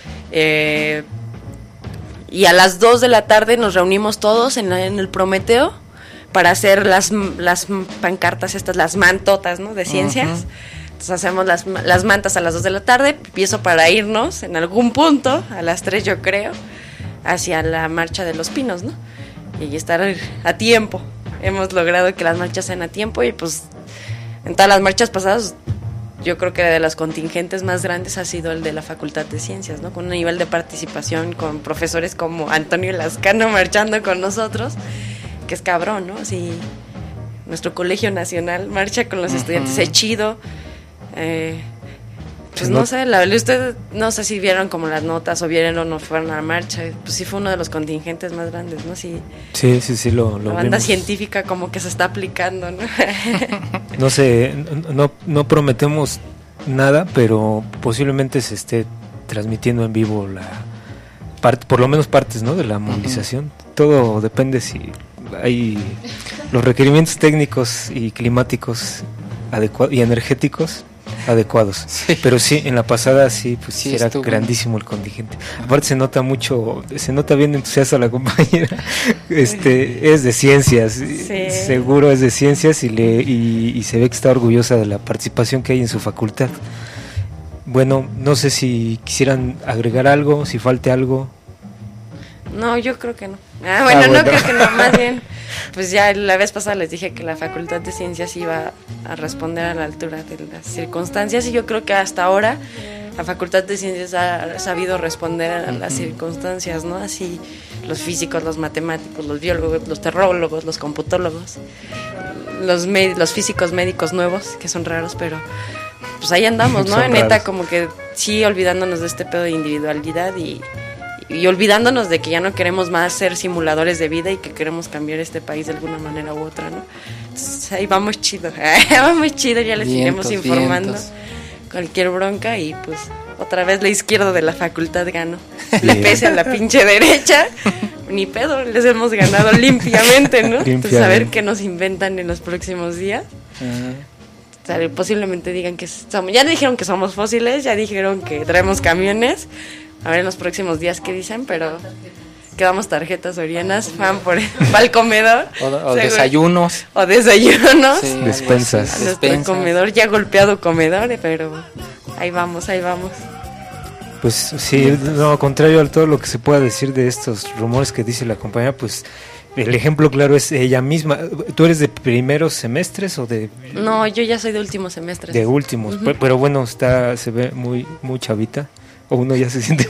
Y a las 2 de la tarde nos reunimos todos en el Prometeo para hacer las pancartas estas, las mantotas, ¿no? De ciencias. Uh-huh. Entonces hacemos las mantas a las 2 de la tarde, empiezo para irnos en algún punto, a las 3 yo creo, hacia la marcha de los pinos, ¿no? Y estar a tiempo. Hemos logrado que las marchas sean a tiempo y pues en todas las marchas pasadas yo creo que de los contingentes más grandes ha sido el de la Facultad de Ciencias, ¿no? Con un nivel de participación, con profesores como Antonio Lascano marchando con nosotros, que es cabrón, ¿no? Así, nuestro colegio nacional marcha con los estudiantes, es chido. Pues no sé, usted no sé si vieron como las notas o vieron o no fueron a la marcha, pues sí fue uno de los contingentes más grandes, ¿no? Sí, lo la banda vimos. Científica como que se está aplicando, ¿no? No sé, no prometemos nada, pero posiblemente se esté transmitiendo en vivo por lo menos partes, ¿no? De la movilización. Todo depende si hay los requerimientos técnicos y climáticos y energéticos adecuados. Sí. Pero sí, en la pasada sí, pues sí era grandísimo el contingente. Aparte se nota bien entusiasta la compañera. Es de ciencias, sí. Seguro es de ciencias y se ve que está orgullosa de la participación que hay en su facultad. Bueno, no sé si quisieran agregar algo, si falte algo. No, yo creo que no. Bueno, no creo que no, más bien, pues ya la vez pasada les dije que la Facultad de Ciencias iba a responder a la altura de las circunstancias y yo creo que hasta ahora la Facultad de Ciencias ha sabido responder a las circunstancias, ¿no? Así los físicos, los matemáticos, los biólogos, los terrólogos, los computólogos, los físicos médicos nuevos, que son raros, pero pues ahí andamos, ¿no? Neta, como que sí, olvidándonos de este pedo de individualidad y olvidándonos de que ya no queremos más ser simuladores de vida y que queremos cambiar este país de alguna manera u otra, ¿no? Entonces, ahí vamos chido, ya les iremos informando cualquier bronca y pues otra vez la izquierda de la facultad ganó. Le pese a la pinche derecha, ni pedo, les hemos ganado limpiamente, ¿no? Entonces a ver qué nos inventan en los próximos días. O sea, posiblemente digan que ya dijeron que somos fósiles, ya dijeron que traemos camiones. A ver en los próximos días qué dicen, pero que damos tarjetas sorianas, van para el comedor. O desayunos. O desayunos. Sí, despensas. A nuestro comedor, ya golpeado comedor, pero ahí vamos. Pues sí, no, contrario a todo lo que se pueda decir de estos rumores que dice la compañera, pues el ejemplo claro es ella misma. ¿Tú eres de primeros semestres o de...? No, yo ya soy de últimos semestres. De últimos, pero bueno, se ve muy, muy chavita. O uno ya se siente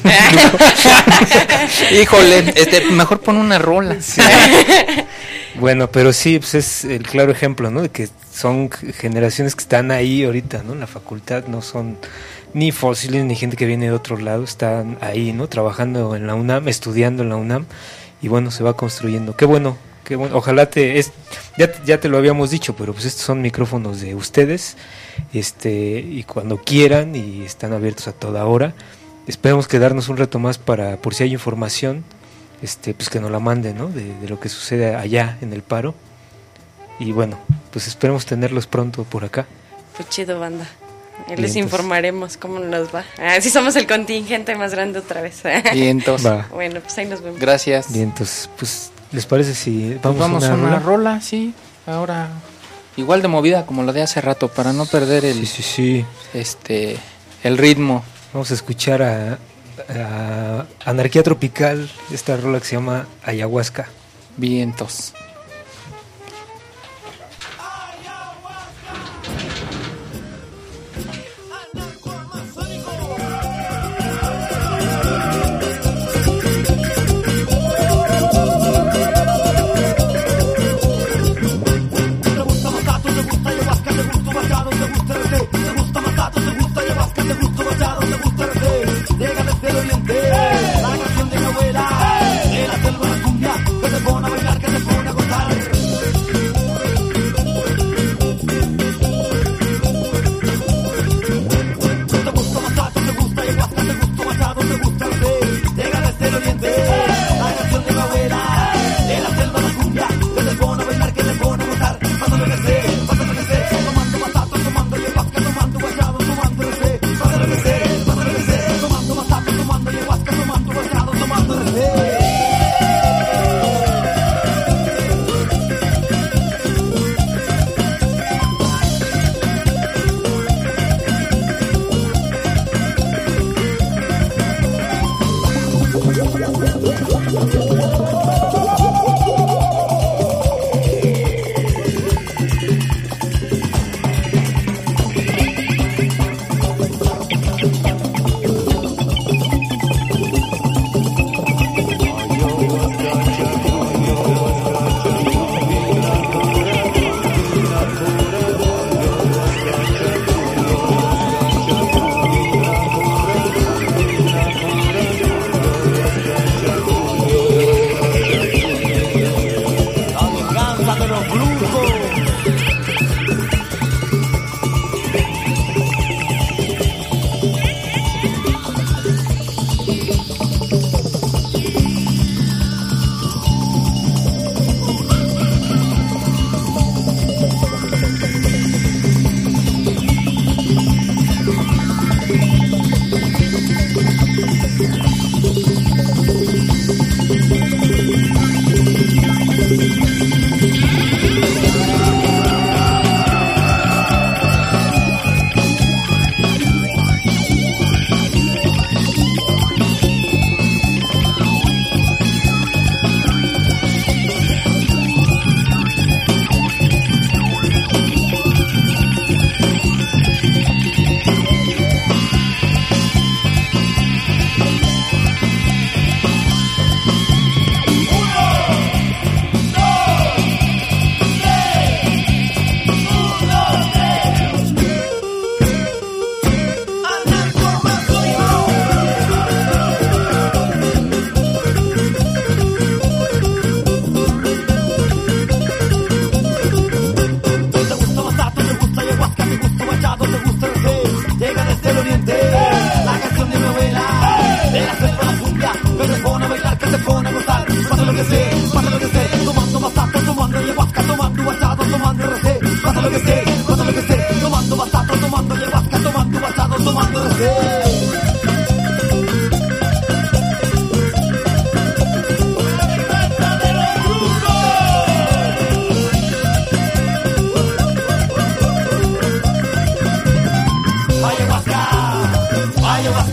híjole, mejor pon una rola. Sí. Bueno, pero sí, pues es el claro ejemplo, ¿no? De que son generaciones que están ahí ahorita, ¿no? En la facultad no son ni fósiles, ni gente que viene de otro lado, están ahí, ¿no? Trabajando en la UNAM, estudiando en la UNAM, y bueno, se va construyendo. Qué bueno. Ojalá ya te lo habíamos dicho, pero pues estos son micrófonos de ustedes, y cuando quieran, y están abiertos a toda hora. Esperemos quedarnos un rato más por si hay información, pues que nos la manden, ¿no? De lo que sucede allá en el paro. Y bueno, pues esperemos tenerlos pronto por acá. Pues chido, banda. Les informaremos cómo nos va. Si somos el contingente más grande otra vez. Vientos. Bueno, pues ahí nos vemos. Gracias. Vientos. Pues, ¿les parece si vamos a una rola? Sí, ahora igual de movida como la de hace rato, para no perder el el ritmo. Vamos a escuchar a Anarquía Tropical, esta rola que se llama Ayahuasca. Vientos.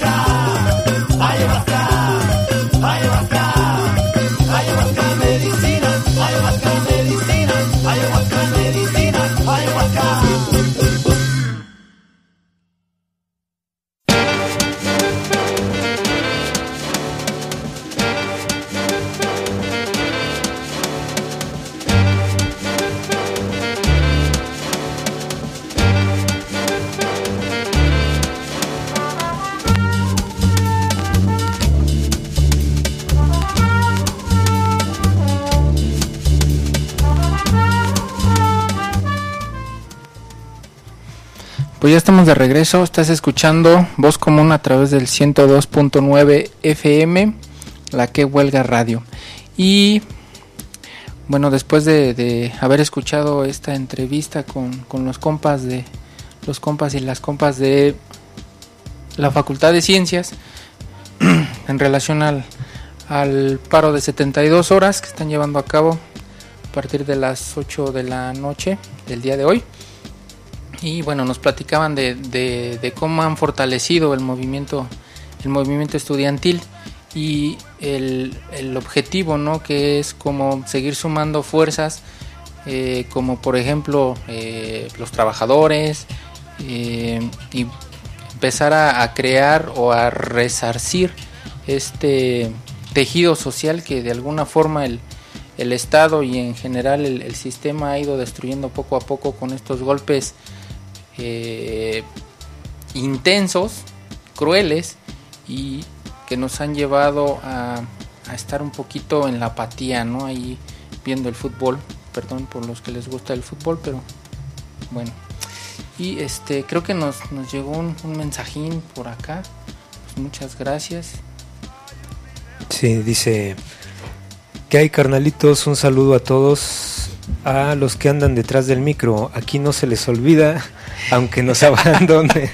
Ayahuasca, medicina. Pues ya estamos de regreso, estás escuchando Voz Común a través del 102.9 FM, la que huelga radio. Y bueno, después de haber escuchado esta entrevista con los compas y las compas de la Facultad de Ciencias en relación al paro de 72 horas que están llevando a cabo a partir de las 8 de la noche del día de hoy. Y bueno, nos platicaban de cómo han fortalecido el movimiento estudiantil y el objetivo, ¿no? Que es como seguir sumando fuerzas, como por ejemplo los trabajadores, y empezar a crear o a resarcir este tejido social que de alguna forma el Estado y en general el sistema ha ido destruyendo poco a poco con estos golpes intensos, crueles, y que nos han llevado a estar un poquito en la apatía, ¿no? Ahí viendo el fútbol, perdón por los que les gusta el fútbol, pero bueno. Y creo que nos llegó un mensajín por acá, pues muchas gracias. Sí, dice: ¿qué hay, carnalitos? Un saludo a todos. A los que andan detrás del micro, aquí no se les olvida, aunque nos abandone.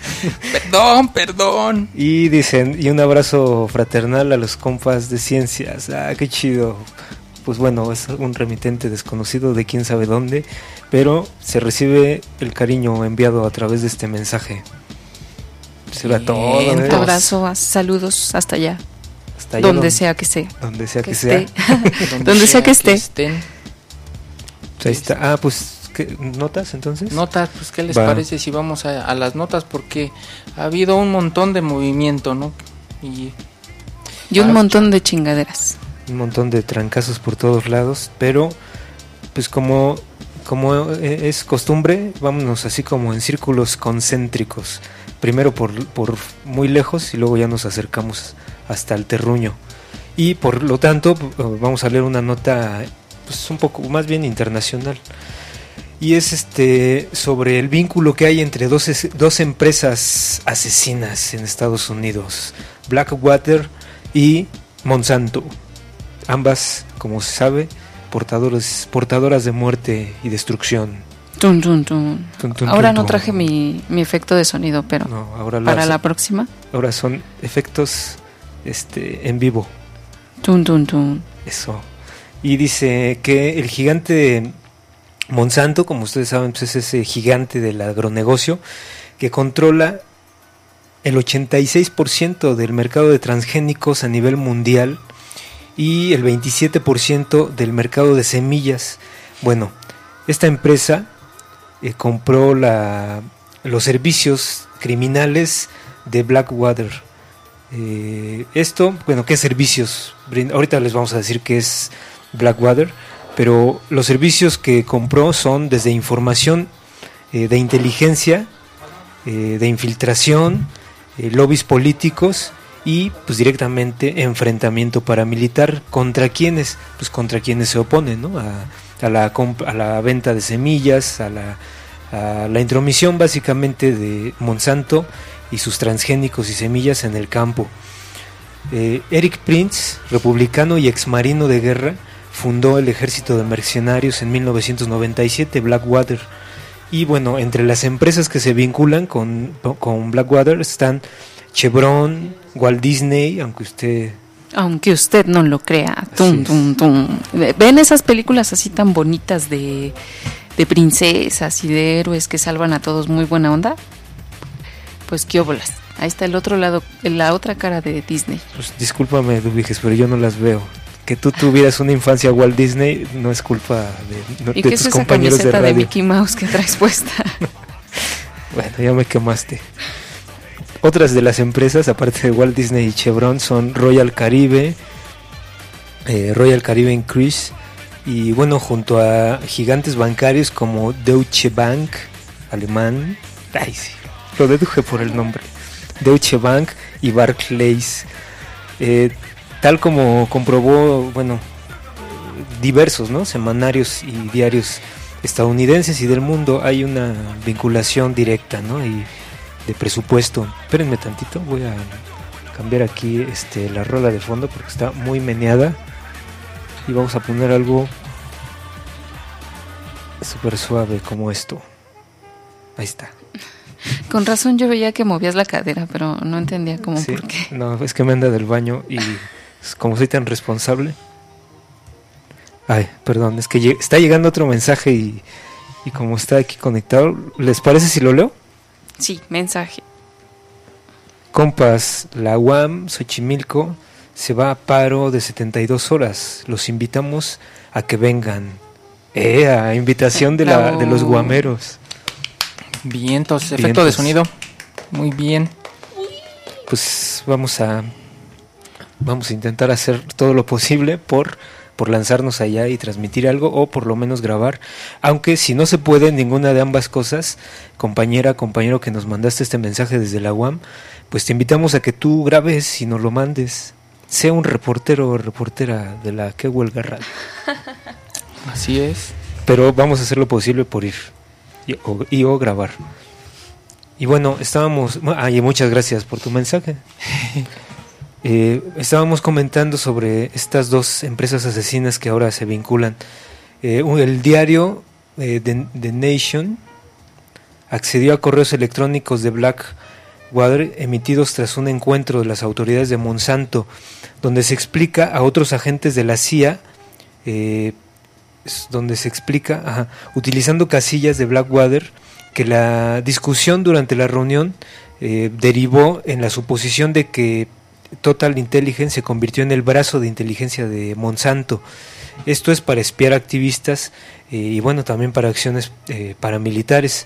Perdón. Y dicen, y un abrazo fraternal a los compas de ciencias. Qué chido. Pues bueno, es un remitente desconocido de quién sabe dónde, pero se recibe el cariño enviado a través de este mensaje. Será todo. Un abrazo, saludos hasta allá. Hasta allá donde sea que sea. Donde sea que sea. Donde sea que esté. Pues ahí está. Pues, ¿qué, notas entonces? Notas, pues ¿qué les parece si vamos a las notas? Porque ha habido un montón de movimiento, ¿no? Y un montón de chingaderas. Un montón de trancazos por todos lados, pero pues como es costumbre, vámonos así como en círculos concéntricos. Primero por muy lejos y luego ya nos acercamos hasta el terruño. Y por lo tanto vamos a leer una nota pues un poco más bien internacional, y es sobre el vínculo que hay entre dos empresas asesinas en Estados Unidos, Blackwater y Monsanto, ambas, como se sabe, portadoras de muerte y destrucción. Tun, tun, tun. Tun, tun, ahora tun, no traje mi efecto de sonido, pero no, ahora para la próxima. Ahora son efectos en vivo. Tun, tun, tun. Eso. Y dice que el gigante Monsanto, como ustedes saben, pues es ese gigante del agronegocio que controla el 86% del mercado de transgénicos a nivel mundial y el 27% del mercado de semillas. Bueno, esta empresa compró los servicios criminales de Blackwater. ¿Qué servicios? Ahorita les vamos a decir qué es Blackwater, pero los servicios que compró son desde información de inteligencia, de infiltración, lobbies políticos y pues directamente enfrentamiento paramilitar. ¿Contra quiénes? Pues contra quienes se oponen, ¿no? a la venta de semillas, a la intromisión básicamente de Monsanto y sus transgénicos y semillas en el campo. Eric Prince, republicano y exmarino de guerra, fundó el ejército de mercenarios en 1997, Blackwater. Y bueno, entre las empresas que se vinculan con Blackwater están Chevron, Walt Disney, aunque usted no lo crea. Tum, tum, tum. ¿Ven esas películas así tan bonitas de princesas y de héroes que salvan a todos, muy buena onda? Pues qué óbolas. Ahí está el otro lado, la otra cara de Disney. Pues discúlpame, Dubiges, pero yo no las veo. Que tú tuvieras una infancia Walt Disney no es culpa de tus compañeros de radio. ¿Y qué es esa camiseta de Mickey Mouse que traes puesta? Bueno, ya me quemaste. Otras de las empresas, aparte de Walt Disney y Chevron, son Royal Caribbean Cruise, y bueno, junto a gigantes bancarios como Deutsche Bank, alemán, ay sí, lo deduje por el nombre, Deutsche Bank y Barclays, tal como comprobó, bueno, diversos, ¿no?, semanarios y diarios estadounidenses y del mundo hay una vinculación directa, ¿no? Y de presupuesto. Espérenme tantito, voy a cambiar aquí la rola de fondo porque está muy meneada y vamos a poner algo súper suave como esto. Ahí está. Con razón yo veía que movías la cadera, pero no entendía cómo, Sí, por qué. no, es que me anda del baño y como soy tan responsable. Ay, perdón, es que está llegando otro mensaje y como está aquí conectado, ¿les parece si lo leo? Sí, mensaje. Compas, la UAM Xochimilco se va a paro de 72 horas. Los invitamos a que vengan. A invitación de los guameros. Vientos, efecto de sonido. Muy bien. Pues vamos a intentar hacer todo lo posible por lanzarnos allá y transmitir algo, o por lo menos grabar, aunque si no se puede ninguna de ambas cosas, compañero que nos mandaste este mensaje desde la UAM, pues te invitamos a que tú grabes y nos lo mandes, sea un reportero o reportera de la Que Huelga Radio. Así es. Pero vamos a hacer lo posible por ir o grabar. Y bueno, y muchas gracias por tu mensaje. Estábamos comentando sobre estas dos empresas asesinas que ahora se vinculan. El diario The Nation accedió a correos electrónicos de Blackwater emitidos tras un encuentro de las autoridades de Monsanto, donde se explica a otros agentes de la CIA, utilizando casillas de Blackwater, que la discusión durante la reunión derivó en la suposición de que Total Intelligence se convirtió en el brazo de inteligencia de Monsanto. Esto es para espiar activistas y bueno, también para acciones paramilitares.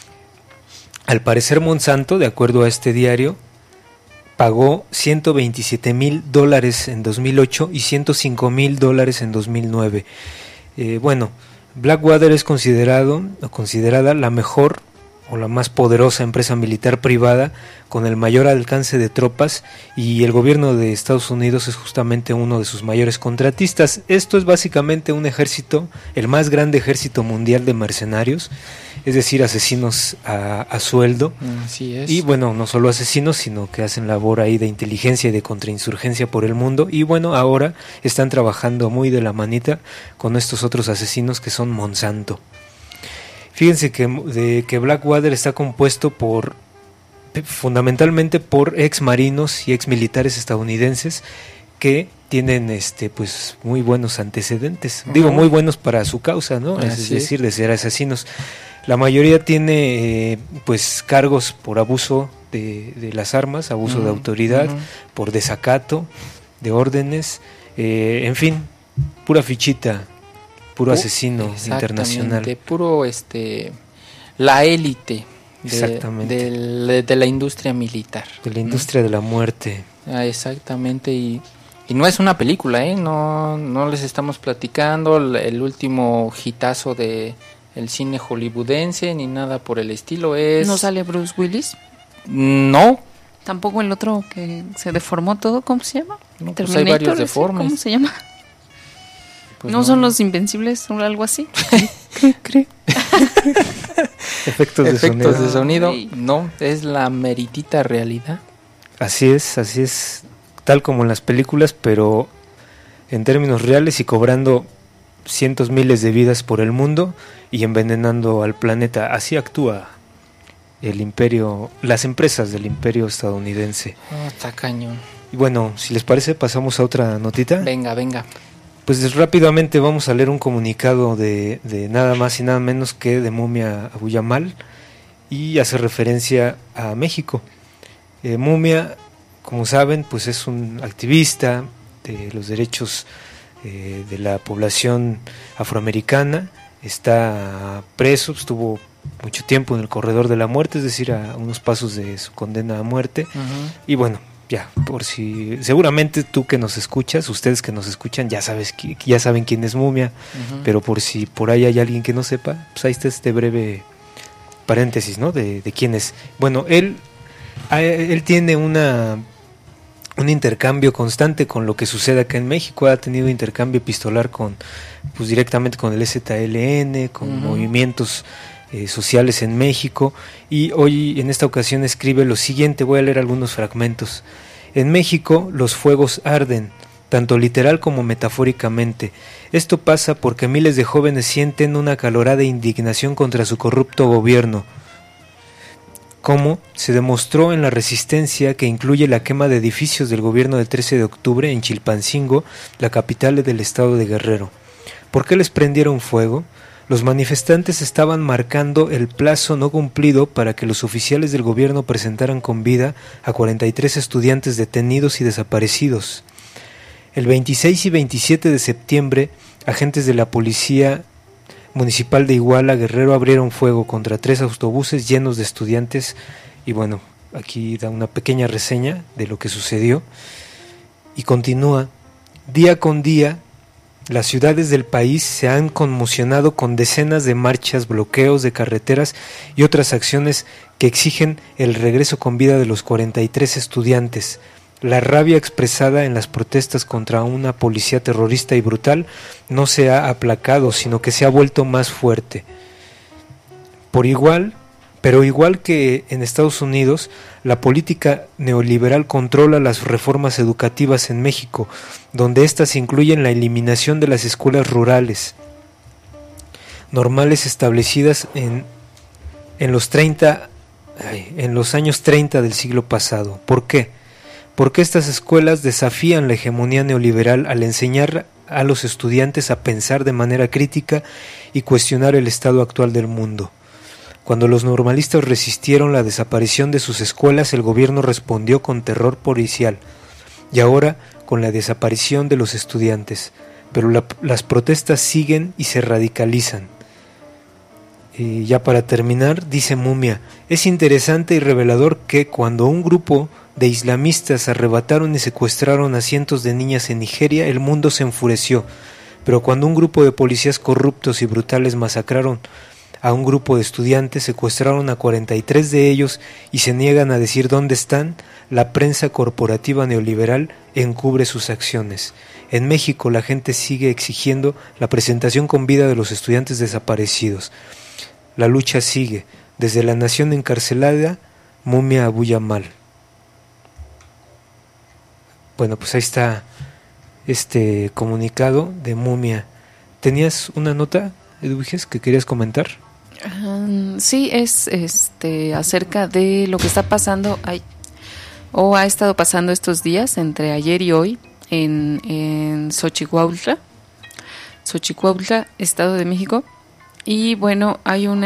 Al parecer Monsanto, de acuerdo a este diario, pagó $127,000 en 2008 y $105,000 en 2009. Bueno, Blackwater es considerada la mejor o la más poderosa empresa militar privada con el mayor alcance de tropas, y el gobierno de Estados Unidos es justamente uno de sus mayores contratistas. Esto es básicamente un ejército, el más grande ejército mundial de mercenarios, es decir, asesinos a sueldo. Así es. Y bueno, no solo asesinos, sino que hacen labor ahí de inteligencia y de contrainsurgencia por el mundo, y bueno, ahora están trabajando muy de la manita con estos otros asesinos que son Monsanto. Fíjense que Blackwater está compuesto fundamentalmente por ex marinos y ex militares estadounidenses que tienen pues muy buenos antecedentes, digo muy buenos para su causa, ¿no? Es decir, de ser asesinos. La mayoría tiene pues cargos por abuso de las armas, abuso de autoridad, por desacato de órdenes, en fin, pura fichita, puro asesino internacional, puro la élite de la industria militar, de la industria de la muerte. Exactamente. Y no es una película, no les estamos platicando el último hitazo de el cine hollywoodense ni nada por el estilo. ¿No sale Bruce Willis? No. Tampoco el otro que se deformó todo, ¿cómo se llama? No, pues hay varios deformes. ¿Cómo se llama? Pues ¿No son los Invencibles o algo así? Efectos de sonido. No, es la meritita realidad. Así es, tal como en las películas, pero en términos reales y cobrando cientos miles de vidas por el mundo y envenenando al planeta. Así actúa el imperio, las empresas del imperio estadounidense. Está cañón. Y bueno, si les parece, pasamos a otra notita. Venga. Pues rápidamente vamos a leer un comunicado de nada más y nada menos que de Mumia Abu Jamal, y hace referencia a México. Mumia, como saben, pues es un activista de los derechos de la población afroamericana. Está preso, estuvo mucho tiempo en el corredor de la muerte, es decir, a unos pasos de su condena a muerte. Y bueno, ya, por si seguramente tú que nos escuchas, ustedes que nos escuchan, ya saben quién es Mumia, pero por si por ahí hay alguien que no sepa, pues ahí está este breve paréntesis, ¿no? De quién es. Bueno, él tiene una un intercambio constante con lo que sucede acá en México. Ha tenido intercambio epistolar con, pues directamente con el ZLN, con movimientos sociales en México, y hoy en esta ocasión escribe lo siguiente. Voy a leer algunos fragmentos. En México los fuegos arden, tanto literal como metafóricamente. Esto pasa porque miles de jóvenes sienten una acalorada indignación contra su corrupto gobierno, como se demostró en la resistencia que incluye la quema de edificios del gobierno del 13 de octubre en Chilpancingo, la capital del estado de Guerrero. ¿Por qué les prendieron fuego? Los manifestantes estaban marcando el plazo no cumplido para que los oficiales del gobierno presentaran con vida a 43 estudiantes detenidos y desaparecidos. El 26 y 27 de septiembre, agentes de la policía municipal de Iguala, Guerrero, abrieron fuego contra 3 autobuses llenos de estudiantes. Y bueno, aquí da una pequeña reseña de lo que sucedió y continúa. Día con día, las ciudades del país se han conmocionado con decenas de marchas, bloqueos de carreteras y otras acciones que exigen el regreso con vida de los 43 estudiantes. La rabia expresada en las protestas contra una policía terrorista y brutal no se ha aplacado, sino que se ha vuelto más fuerte. Pero igual que en Estados Unidos, la política neoliberal controla las reformas educativas en México, donde éstas incluyen la eliminación de las escuelas rurales normales establecidas en los años 30 del siglo pasado. ¿Por qué? Porque estas escuelas desafían la hegemonía neoliberal al enseñar a los estudiantes a pensar de manera crítica y cuestionar el estado actual del mundo. Cuando los normalistas resistieron la desaparición de sus escuelas, el gobierno respondió con terror policial, y ahora con la desaparición de los estudiantes. Pero las protestas siguen y se radicalizan. Y ya para terminar, dice Mumia, es interesante y revelador que cuando un grupo de islamistas arrebataron y secuestraron a cientos de niñas en Nigeria, el mundo se enfureció, pero cuando un grupo de policías corruptos y brutales masacraron a un grupo de estudiantes, secuestraron a 43 de ellos y se niegan a decir dónde están, la prensa corporativa neoliberal encubre sus acciones. En México la gente sigue exigiendo la presentación con vida de los estudiantes desaparecidos. La lucha sigue, desde la nación encarcelada, Mumia Abu Yamal. Bueno, pues ahí está este comunicado de Mumia. ¿Tenías una nota, Eduviges, que querías comentar? Sí, es acerca de lo que está pasando o ha estado pasando estos días entre ayer y hoy en Xochicuautla, Estado de México. Y bueno, hay un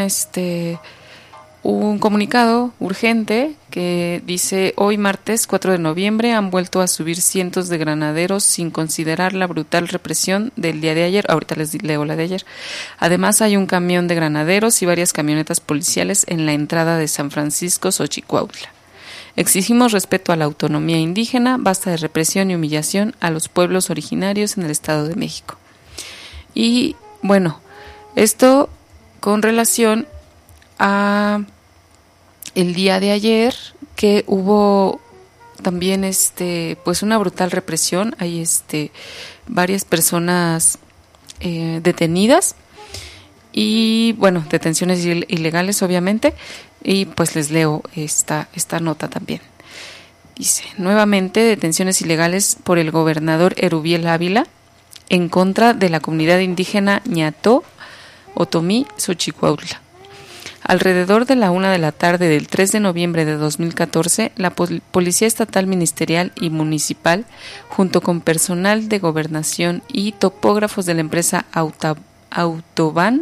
comunicado urgente que dice: hoy martes 4 de noviembre han vuelto a subir cientos de granaderos sin considerar la brutal represión del día de ayer. Ahorita les leo la de ayer. Además hay un camión de granaderos y varias camionetas policiales en la entrada de San Francisco, Xochicuautla. Exigimos respeto a la autonomía indígena, basta de represión y humillación a los pueblos originarios en el Estado de México. Y bueno, esto con relación a el día de ayer, que hubo también pues una brutal represión. Hay varias personas detenidas y bueno, detenciones ilegales obviamente, y pues les leo esta nota también. Dice: nuevamente detenciones ilegales por el gobernador Erubiel Ávila en contra de la comunidad indígena Ñató Otomí Xochicuautla. Alrededor de la 1 de la tarde del 3 de noviembre de 2014, la Policía Estatal, Ministerial y Municipal, junto con personal de gobernación y topógrafos de la empresa Autoban,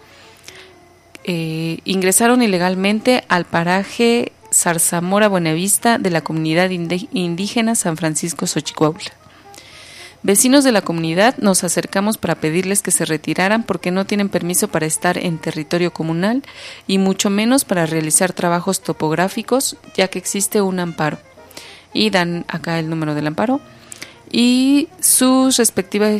ingresaron ilegalmente al paraje Zarzamora Buenavista de la comunidad indígena San Francisco Xochicuautla. Vecinos de la comunidad nos acercamos para pedirles que se retiraran porque no tienen permiso para estar en territorio comunal y mucho menos para realizar trabajos topográficos, ya que existe un amparo. Y dan acá el número del amparo y su respectiva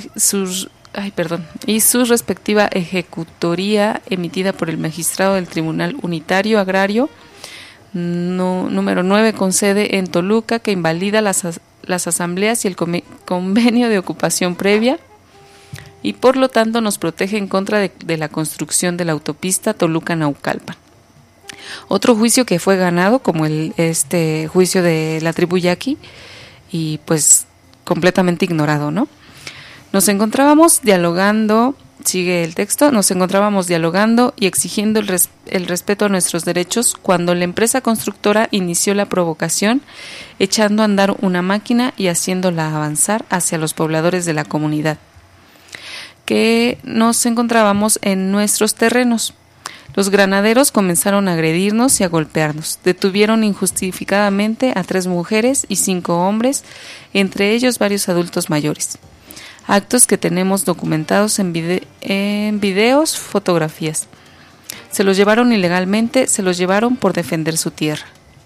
ejecutoría emitida por el magistrado del Tribunal Unitario Agrario número 9 con sede en Toluca, que invalida las asambleas y el convenio de ocupación previa, y por lo tanto nos protege en contra de la construcción de la autopista Toluca-Naucalpan. Otro juicio que fue ganado, como este juicio de la tribu Yaqui, y pues completamente ignorado, ¿no? Nos encontrábamos dialogando, sigue el texto, nos encontrábamos dialogando y exigiendo el respeto a nuestros derechos cuando la empresa constructora inició la provocación, echando a andar una máquina y haciéndola avanzar hacia los pobladores de la comunidad, que nos encontrábamos en nuestros terrenos. Los granaderos comenzaron a agredirnos y a golpearnos. Detuvieron injustificadamente a 3 mujeres y 5 hombres, entre ellos varios adultos mayores. Actos que tenemos documentados en videos, fotografías. Se los llevaron ilegalmente, se los llevaron por defender su tierra.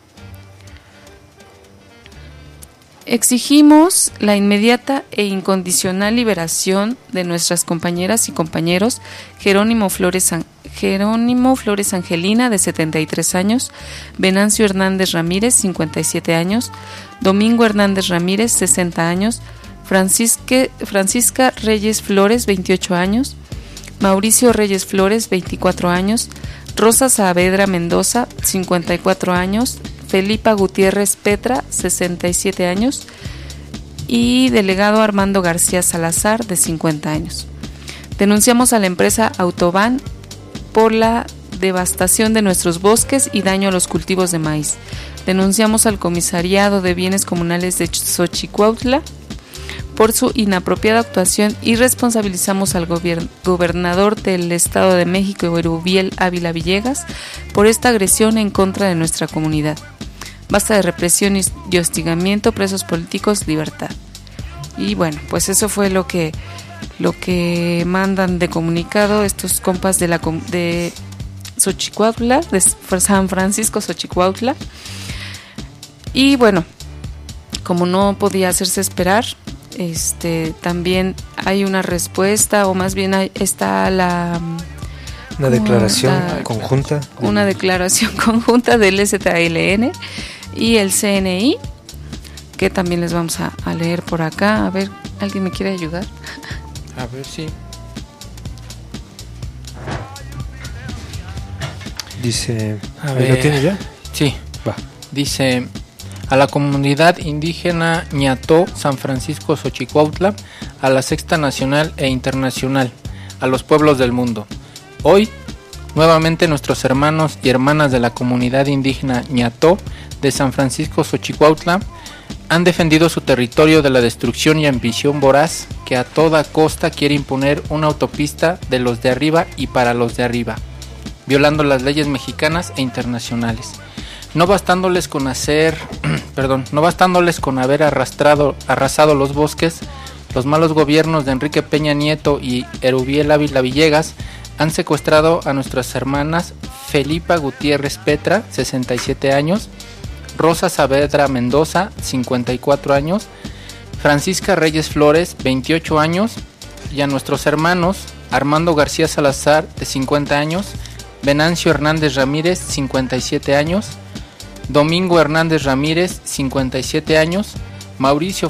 Exigimos la inmediata e incondicional liberación de nuestras compañeras y compañeros Jerónimo Flores Angelina, de 73 años, Venancio Hernández Ramírez, 57 años, Domingo Hernández Ramírez, 60 años, Francisca Reyes Flores, 28 años, Mauricio Reyes Flores, 24 años, Rosa Saavedra Mendoza, 54 años, Felipa Gutiérrez Petra, 67 años, y delegado Armando García Salazar, de 50 años. Denunciamos a la empresa Autoban por la devastación de nuestros bosques y daño a los cultivos de maíz. Denunciamos al Comisariado de Bienes Comunales de Xochicuautla por su inapropiada actuación y responsabilizamos al gobernador del Estado de México, Erubiel Ávila Villegas, por esta agresión en contra de nuestra comunidad. Basta de represión y hostigamiento, presos políticos, libertad. Y bueno, pues eso fue lo que mandan de comunicado estos compas de Xochicuautla, de San Francisco Xochicuautla. Y bueno, como no podía hacerse esperar, también hay una respuesta, o más bien está una declaración conjunta. Una declaración conjunta del STLN y el CNI, que también les vamos a leer por acá. A ver, ¿alguien me quiere ayudar? A ver, sí. Dice, a ver, ¿lo tiene ya? Sí. Va. Dice: a la comunidad indígena Ñató, San Francisco Xochicuautla, a la Sexta Nacional e Internacional, a los pueblos del mundo. Hoy, nuevamente nuestros hermanos y hermanas de la comunidad indígena Ñató de San Francisco Xochicuautla han defendido su territorio de la destrucción y ambición voraz que a toda costa quiere imponer una autopista de los de arriba y para los de arriba, violando las leyes mexicanas e internacionales. No bastándoles con haber arrasado los bosques, los malos gobiernos de Enrique Peña Nieto y Erubiel Ávila Villegas han secuestrado a nuestras hermanas Felipa Gutiérrez Petra, 67 años, Rosa Saavedra Mendoza, 54 años, Francisca Reyes Flores, 28 años, y a nuestros hermanos Armando García Salazar, de 50 años, Venancio Hernández Ramírez, 57 años, Domingo Hernández Ramírez, 57 años, Mauricio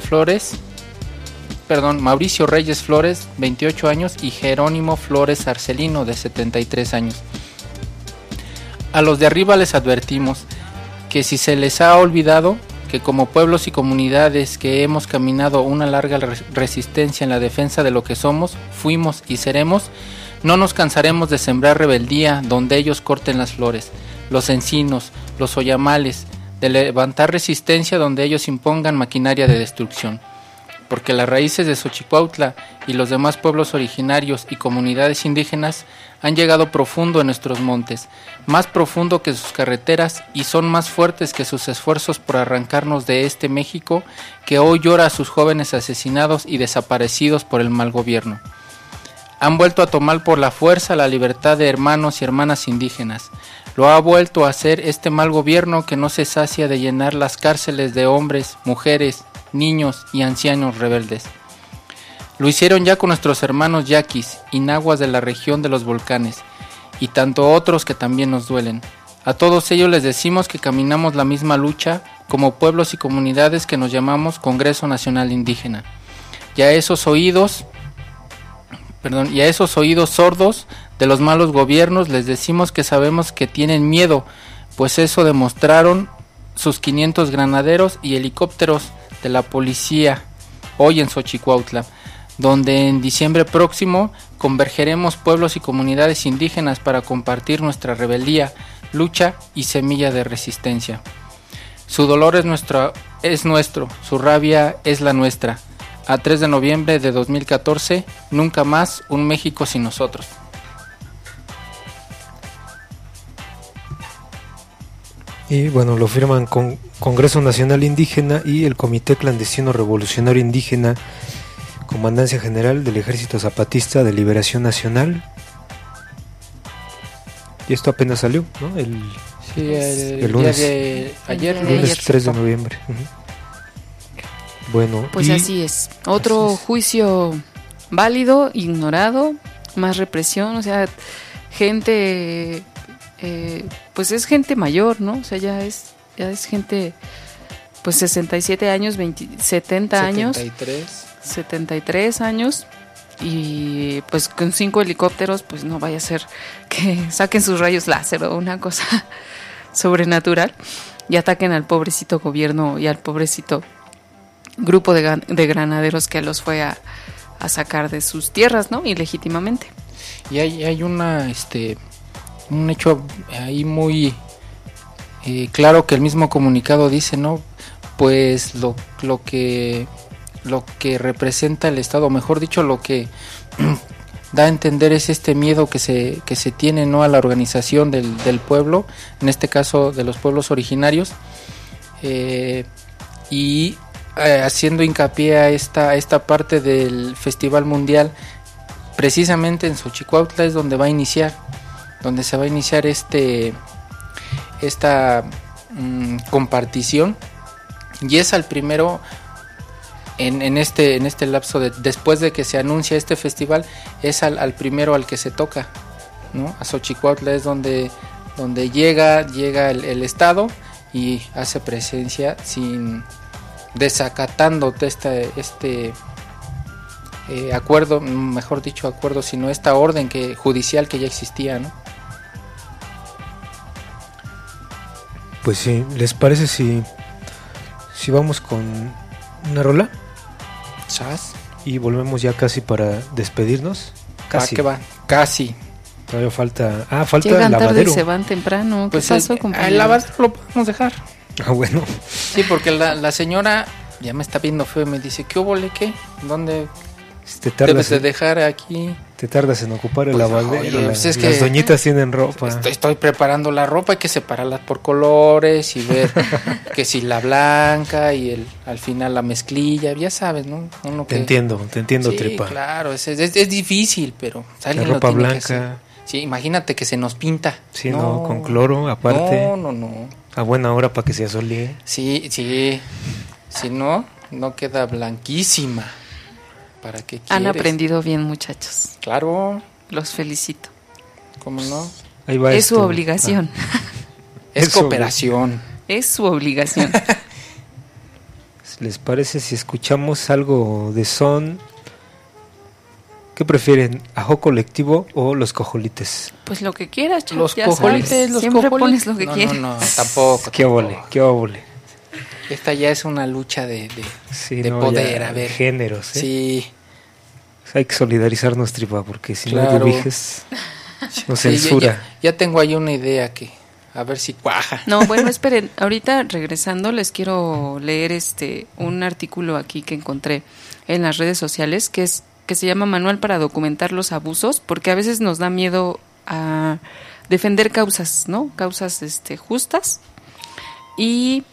Reyes Flores, 28 años, y Jerónimo Flores Arcelino, de 73 años. A los de arriba les advertimos que si se les ha olvidado que como pueblos y comunidades que hemos caminado una larga resistencia en la defensa de lo que somos, fuimos y seremos, no nos cansaremos de sembrar rebeldía donde ellos corten las flores, los encinos, los oyamales, de levantar resistencia donde ellos impongan maquinaria de destrucción. Porque las raíces de Xochicuautla y los demás pueblos originarios y comunidades indígenas han llegado profundo en nuestros montes, más profundo que sus carreteras, y son más fuertes que sus esfuerzos por arrancarnos de este México que hoy llora a sus jóvenes asesinados y desaparecidos por el mal gobierno. Han vuelto a tomar por la fuerza la libertad de hermanos y hermanas indígenas. Lo ha vuelto a hacer este mal gobierno que no se sacia de llenar las cárceles de hombres, mujeres, niños y ancianos rebeldes. Lo hicieron ya con nuestros hermanos yaquis y nahuas de la región de los volcanes, y tanto otros que también nos duelen. A todos ellos les decimos que caminamos la misma lucha como pueblos y comunidades que nos llamamos Congreso Nacional Indígena. Y a esos oídos sordos de los malos gobiernos les decimos que sabemos que tienen miedo, pues eso demostraron sus 500 granaderos y helicópteros de la policía hoy en Xochicuautla, donde en diciembre próximo convergeremos pueblos y comunidades indígenas para compartir nuestra rebeldía, lucha y semilla de resistencia. Su dolor es nuestro, su rabia es la nuestra. A 3 de noviembre de 2014, nunca más un México sin nosotros. Y bueno, lo firman con Congreso Nacional Indígena y el Comité Clandestino Revolucionario Indígena, Comandancia General del Ejército Zapatista de Liberación Nacional. Y esto apenas salió, ¿no? El lunes, día de ayer, lunes 3 de noviembre. Bueno, pues así es. Otro juicio válido, ignorado, más represión, o sea, gente, pues es gente mayor, ¿no? O sea, ya es gente, pues 67 años, 70 años, 73 años, y pues con 5 helicópteros, pues no vaya a ser que saquen sus rayos láser o una cosa sobrenatural y ataquen al pobrecito gobierno y al pobrecito grupo de granaderos que los fue a sacar de sus tierras, ¿no? Ilegítimamente. Y hay un hecho ahí muy claro que el mismo comunicado dice, ¿no? Pues lo que representa el Estado, mejor dicho, lo que da a entender es este miedo que se tiene, ¿no? A la organización del pueblo, en este caso de los pueblos originarios, y haciendo hincapié a esta parte del Festival Mundial, precisamente en Xochicuautla es donde se va a iniciar esta compartición, y es al primero en este lapso después de que se anuncia este festival, es al primero al que se toca, ¿no? A Xochicuautla es donde llega el Estado y hace presencia desacatando este acuerdo, mejor dicho acuerdo, sino esta orden judicial que ya existía, ¿no? Pues sí, ¿les parece si vamos con una rola? ¿Sabes? Y volvemos ya casi para despedirnos. Casi. Casi. Todavía falta Llegan el lavadero. tarde y se van temprano. ¿Qué pasó, compañeros? El lavadero lo podemos dejar. Bueno. Sí, porque la señora ya me está viendo feo y me dice, ¿qué hubo, qué? ¿Dónde debes de dejar aquí? Te tardas en ocupar el lavadero. Oye, pues es las doñitas tienen ropa. Estoy preparando la ropa, hay que separarlas por colores y ver que si la blanca y al final la mezclilla, ya sabes, ¿no? Te entiendo, sí, Tripa. Claro, es difícil, pero la ropa blanca. Sí, imagínate que se nos pinta. Sí, no, con cloro aparte. No. A buena hora para que se asolie. Sí. Si no queda blanquísima. ¿Para qué quieres? Han aprendido bien, muchachos. Claro. Los felicito. ¿Cómo no? Ahí va es su obligación. Es cooperación. Es su obligación. ¿Les parece si escuchamos algo de son? ¿Qué prefieren? ¿Ajo colectivo o los cojolites? Pues lo que quieras, Chuck, los cojolites, los siempre cojolites. Pones lo que quieras. No, tampoco. Qué óvole. Esta ya es una lucha de poder, a ver. Géneros, ¿eh? Sí. Hay que solidarizarnos, Tripa, porque si claro. no Dubiges nos censura. Ya tengo ahí una idea que a ver si cuaja. No, bueno, esperen, ahorita regresando les quiero leer un artículo aquí que encontré en las redes sociales que se llama Manual para documentar los abusos, porque a veces nos da miedo a defender causas, ¿no? Causas justas. Y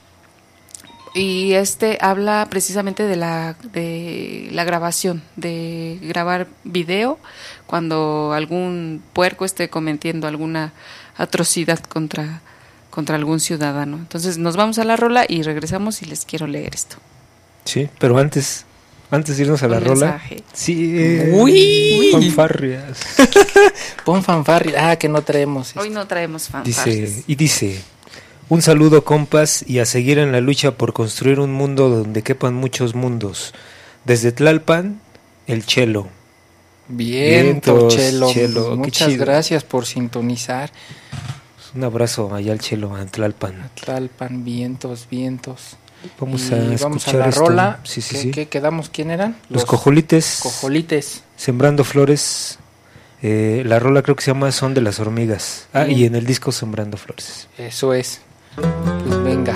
habla precisamente de la grabación, de grabar video cuando algún puerco esté cometiendo alguna atrocidad contra algún ciudadano. Entonces nos vamos a la rola y regresamos y les quiero leer esto. Sí, pero antes de irnos a la rola, sí, fanfarrias. Pon fanfarrias. Que no traemos. Hoy no traemos fanfarrias. Dice, Un saludo, compas, y a seguir en la lucha por construir un mundo donde quepan muchos mundos. Desde Tlalpan, el Chelo. Vientos, Chelo. Chelo, Muchas gracias por sintonizar. Un abrazo allá al Chelo, a Tlalpan. Tlalpan, vientos. Vamos a la esto. rola. Sí. ¿Qué quedamos? ¿Quién eran? Los Cojolites. Cojolites. Sembrando Flores. La rola creo que se llama Son de las Hormigas. Y en el disco Sembrando Flores. Eso es. Pues venga.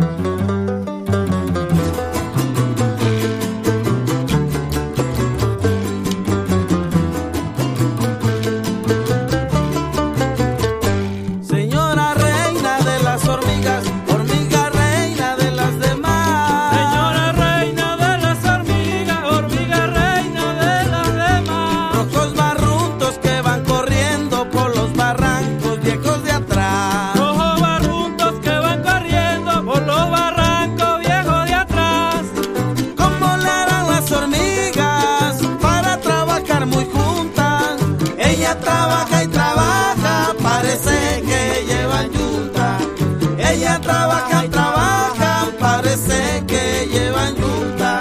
Señora reina de las hormigas, hormiga reina de las demás. Señora reina de las hormigas, hormiga reina de las demás. Rojos barruntos que van corriendo por los barrancos viejos de atrás. Rojos barruntos que van corriendo por los barrancos viejos de atrás. ¿Cómo le harán las hormigas para trabajar muy juntas? Ella trabaja y trabaja, parece que llevan yunta. Ella trabaja y trabaja, parece que llevan yunta.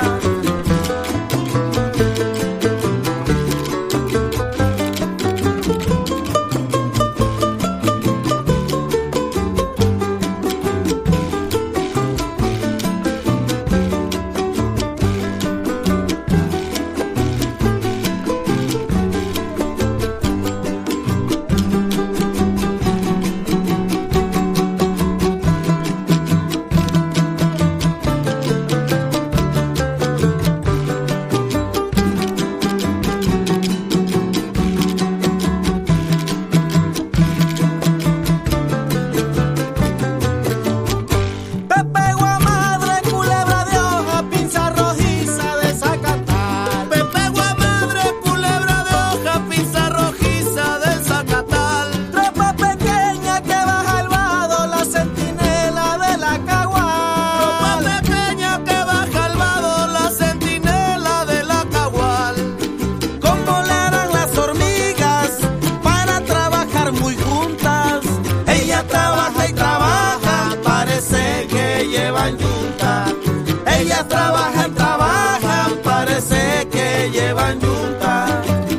Pepe Guamadre, culebra de hoja, pinza rojiza de Zacatal. Pepe Guamadre, culebra de hoja, pinza rojiza de Zacatal. Tropa pequeña que baja el vado, la centinela de la Cagual. Tropa pequeña que baja el vado, la centinela de la Cagual. ¿Cómo le harán las hormigas para trabajar muy juntas? Ella trabaja y trabaja, parece que llevan yunta. Ella trabaja y trabaja, parece que llevan yunta.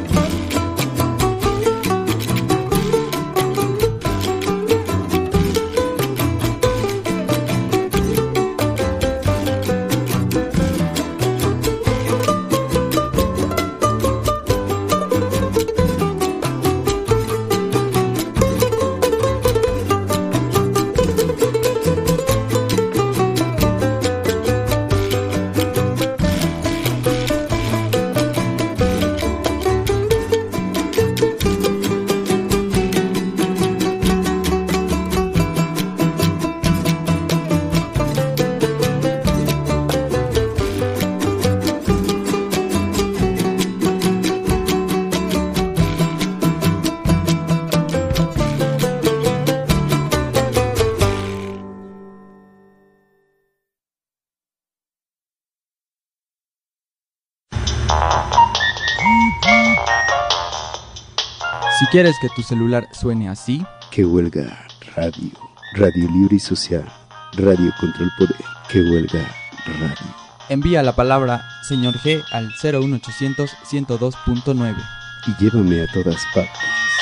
Si quieres que tu celular suene así, Que huelga radio, radio libre y social, radio contra el poder, que huelga radio. envía la palabra Señor G al 01800 102.9 Y llévame a todas partes.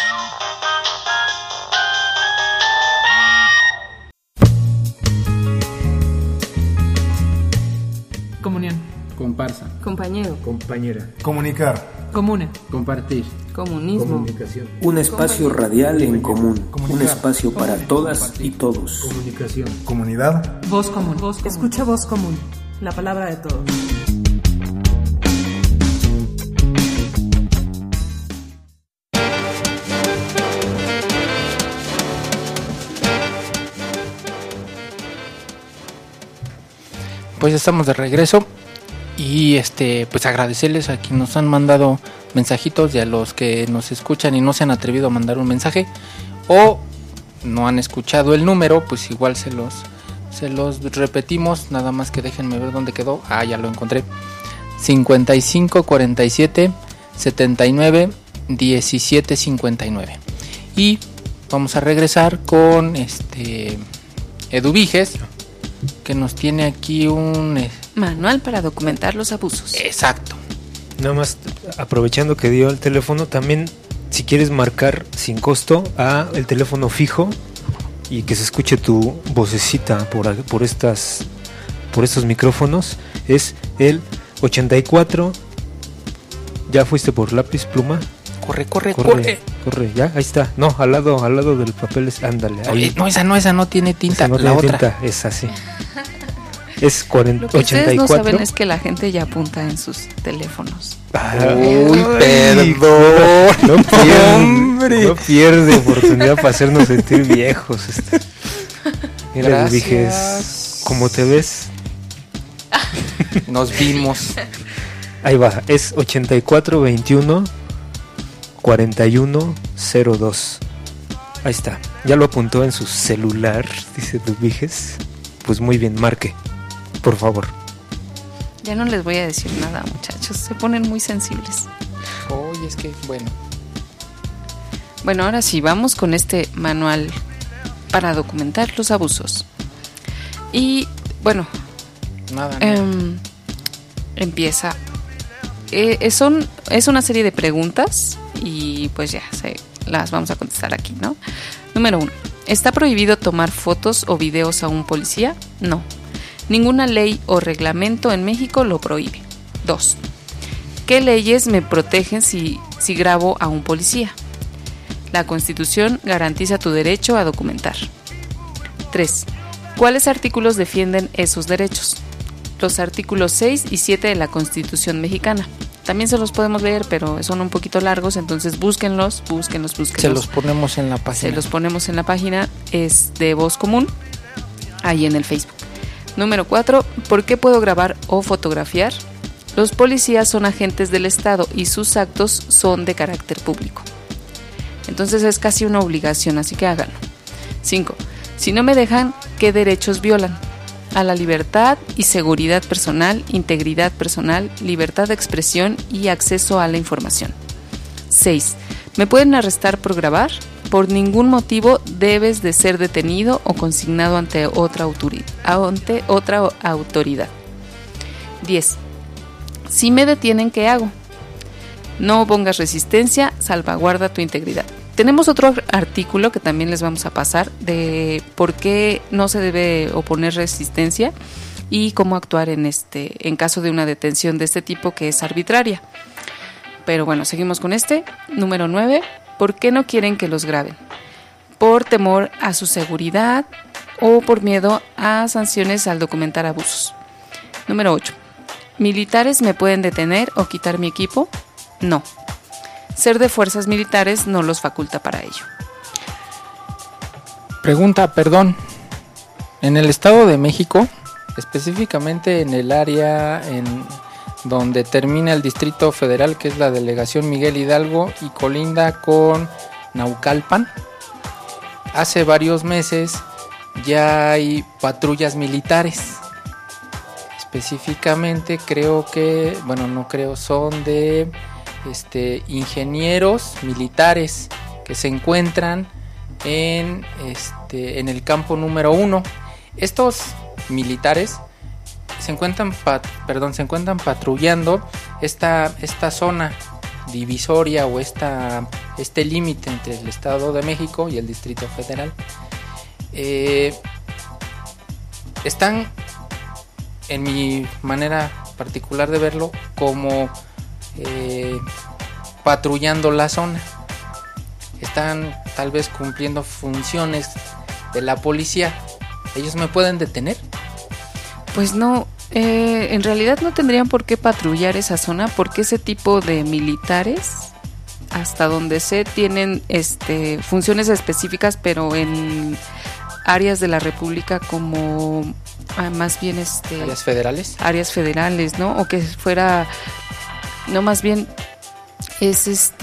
Comunión. Comparsa. Compañero. Compañera. Comunicar. Comuna. Compartir. Comunismo. Comunicación. Un espacio radial en común, un espacio para todas y todos. Comunicación. Comunidad. Voz común. Escucha Voz Común, la palabra de todos. Pues estamos de regreso y pues agradecerles a quienes nos han mandado mensajitos y a los que nos escuchan y no se han atrevido a mandar un mensaje o no han escuchado el número, pues igual se los repetimos, nada más que déjenme ver dónde quedó. Ya lo encontré. 55 47 79 17 59. Y vamos a regresar con Eduviges, que nos tiene aquí un manual para documentar los abusos. Exacto. Nada más, aprovechando que dio el teléfono, también si quieres marcar sin costo a el teléfono fijo y que se escuche tu vocecita por estos micrófonos, es el 84. ¿Ya fuiste por lápiz, pluma? Corre, Ya, ahí está. No, al lado del papel, ándale. Ahí. No, esa no tiene tinta, no la tiene otra. Tinta, es así. Es 40, Lo que 84. ustedes no saben es que la gente ya apunta en sus teléfonos. Uy, perdón. No pierde oportunidad para hacernos sentir viejos. Mira, Gracias. dije, ¿cómo te ves? Nos vimos. Ahí va, es 8421 4102. Ahí está, ya lo apuntó en su celular, dice Dubiges. Pues muy bien, marque, por favor. Ya no les voy a decir nada, muchachos, se ponen muy sensibles. Oye, es que, bueno. Bueno, ahora sí, vamos con este manual para documentar los abusos. Y, bueno, Nada. empieza. Es una serie de preguntas y pues ya las vamos a contestar aquí, ¿no? Número 1. ¿Está prohibido tomar fotos o videos a un policía? No. Ninguna ley o reglamento en México lo prohíbe. 2. ¿Qué leyes me protegen si grabo a un policía? La Constitución garantiza tu derecho a documentar. 3. ¿Cuáles artículos defienden esos derechos? Los artículos 6 y 7 de la Constitución mexicana. También se los podemos leer, pero son un poquito largos, entonces búsquenlos. Se los ponemos en la página. Se los ponemos en la página, es de Voz Común, ahí en el Facebook. Número 4, ¿por qué puedo grabar o fotografiar? Los policías son agentes del Estado y sus actos son de carácter público. Entonces es casi una obligación, así que háganlo. 5, si no me dejan, ¿qué derechos violan? A la libertad y seguridad personal, integridad personal, libertad de expresión y acceso a la información. 6. ¿Me pueden arrestar por grabar? Por ningún motivo debes de ser detenido o consignado ante otra autoridad. 10. Si me detienen, ¿qué hago? No pongas resistencia, salvaguarda tu integridad. Tenemos otro artículo que también les vamos a pasar de por qué no se debe oponer resistencia y cómo actuar en caso de una detención de este tipo que es arbitraria. Pero bueno, seguimos con Número 9, ¿por qué no quieren que los graben? Por temor a su seguridad o por miedo a sanciones al documentar abusos. Número 8, ¿militares me pueden detener o quitar mi equipo? No. Ser de fuerzas militares no los faculta para ello. Pregunta, perdón. En el Estado de México, específicamente en el área donde termina el Distrito Federal, que es la delegación Miguel Hidalgo y colinda con Naucalpan, hace varios meses ya hay patrullas militares. Específicamente son de ingenieros militares que se encuentran en el campo número 1. Estos militares se encuentran patrullando esta zona divisoria o este límite entre el Estado de México y el Distrito Federal. Están, en mi manera particular de verlo, como patrullando la zona. Están tal vez cumpliendo funciones de la policía. ¿Ellos me pueden detener? Pues no, en realidad no tendrían por qué patrullar esa zona, porque ese tipo de militares, hasta donde sé, tienen funciones específicas, pero en áreas de la República como más bien áreas federales. Áreas federales, ¿no? O que fuera, no, más bien es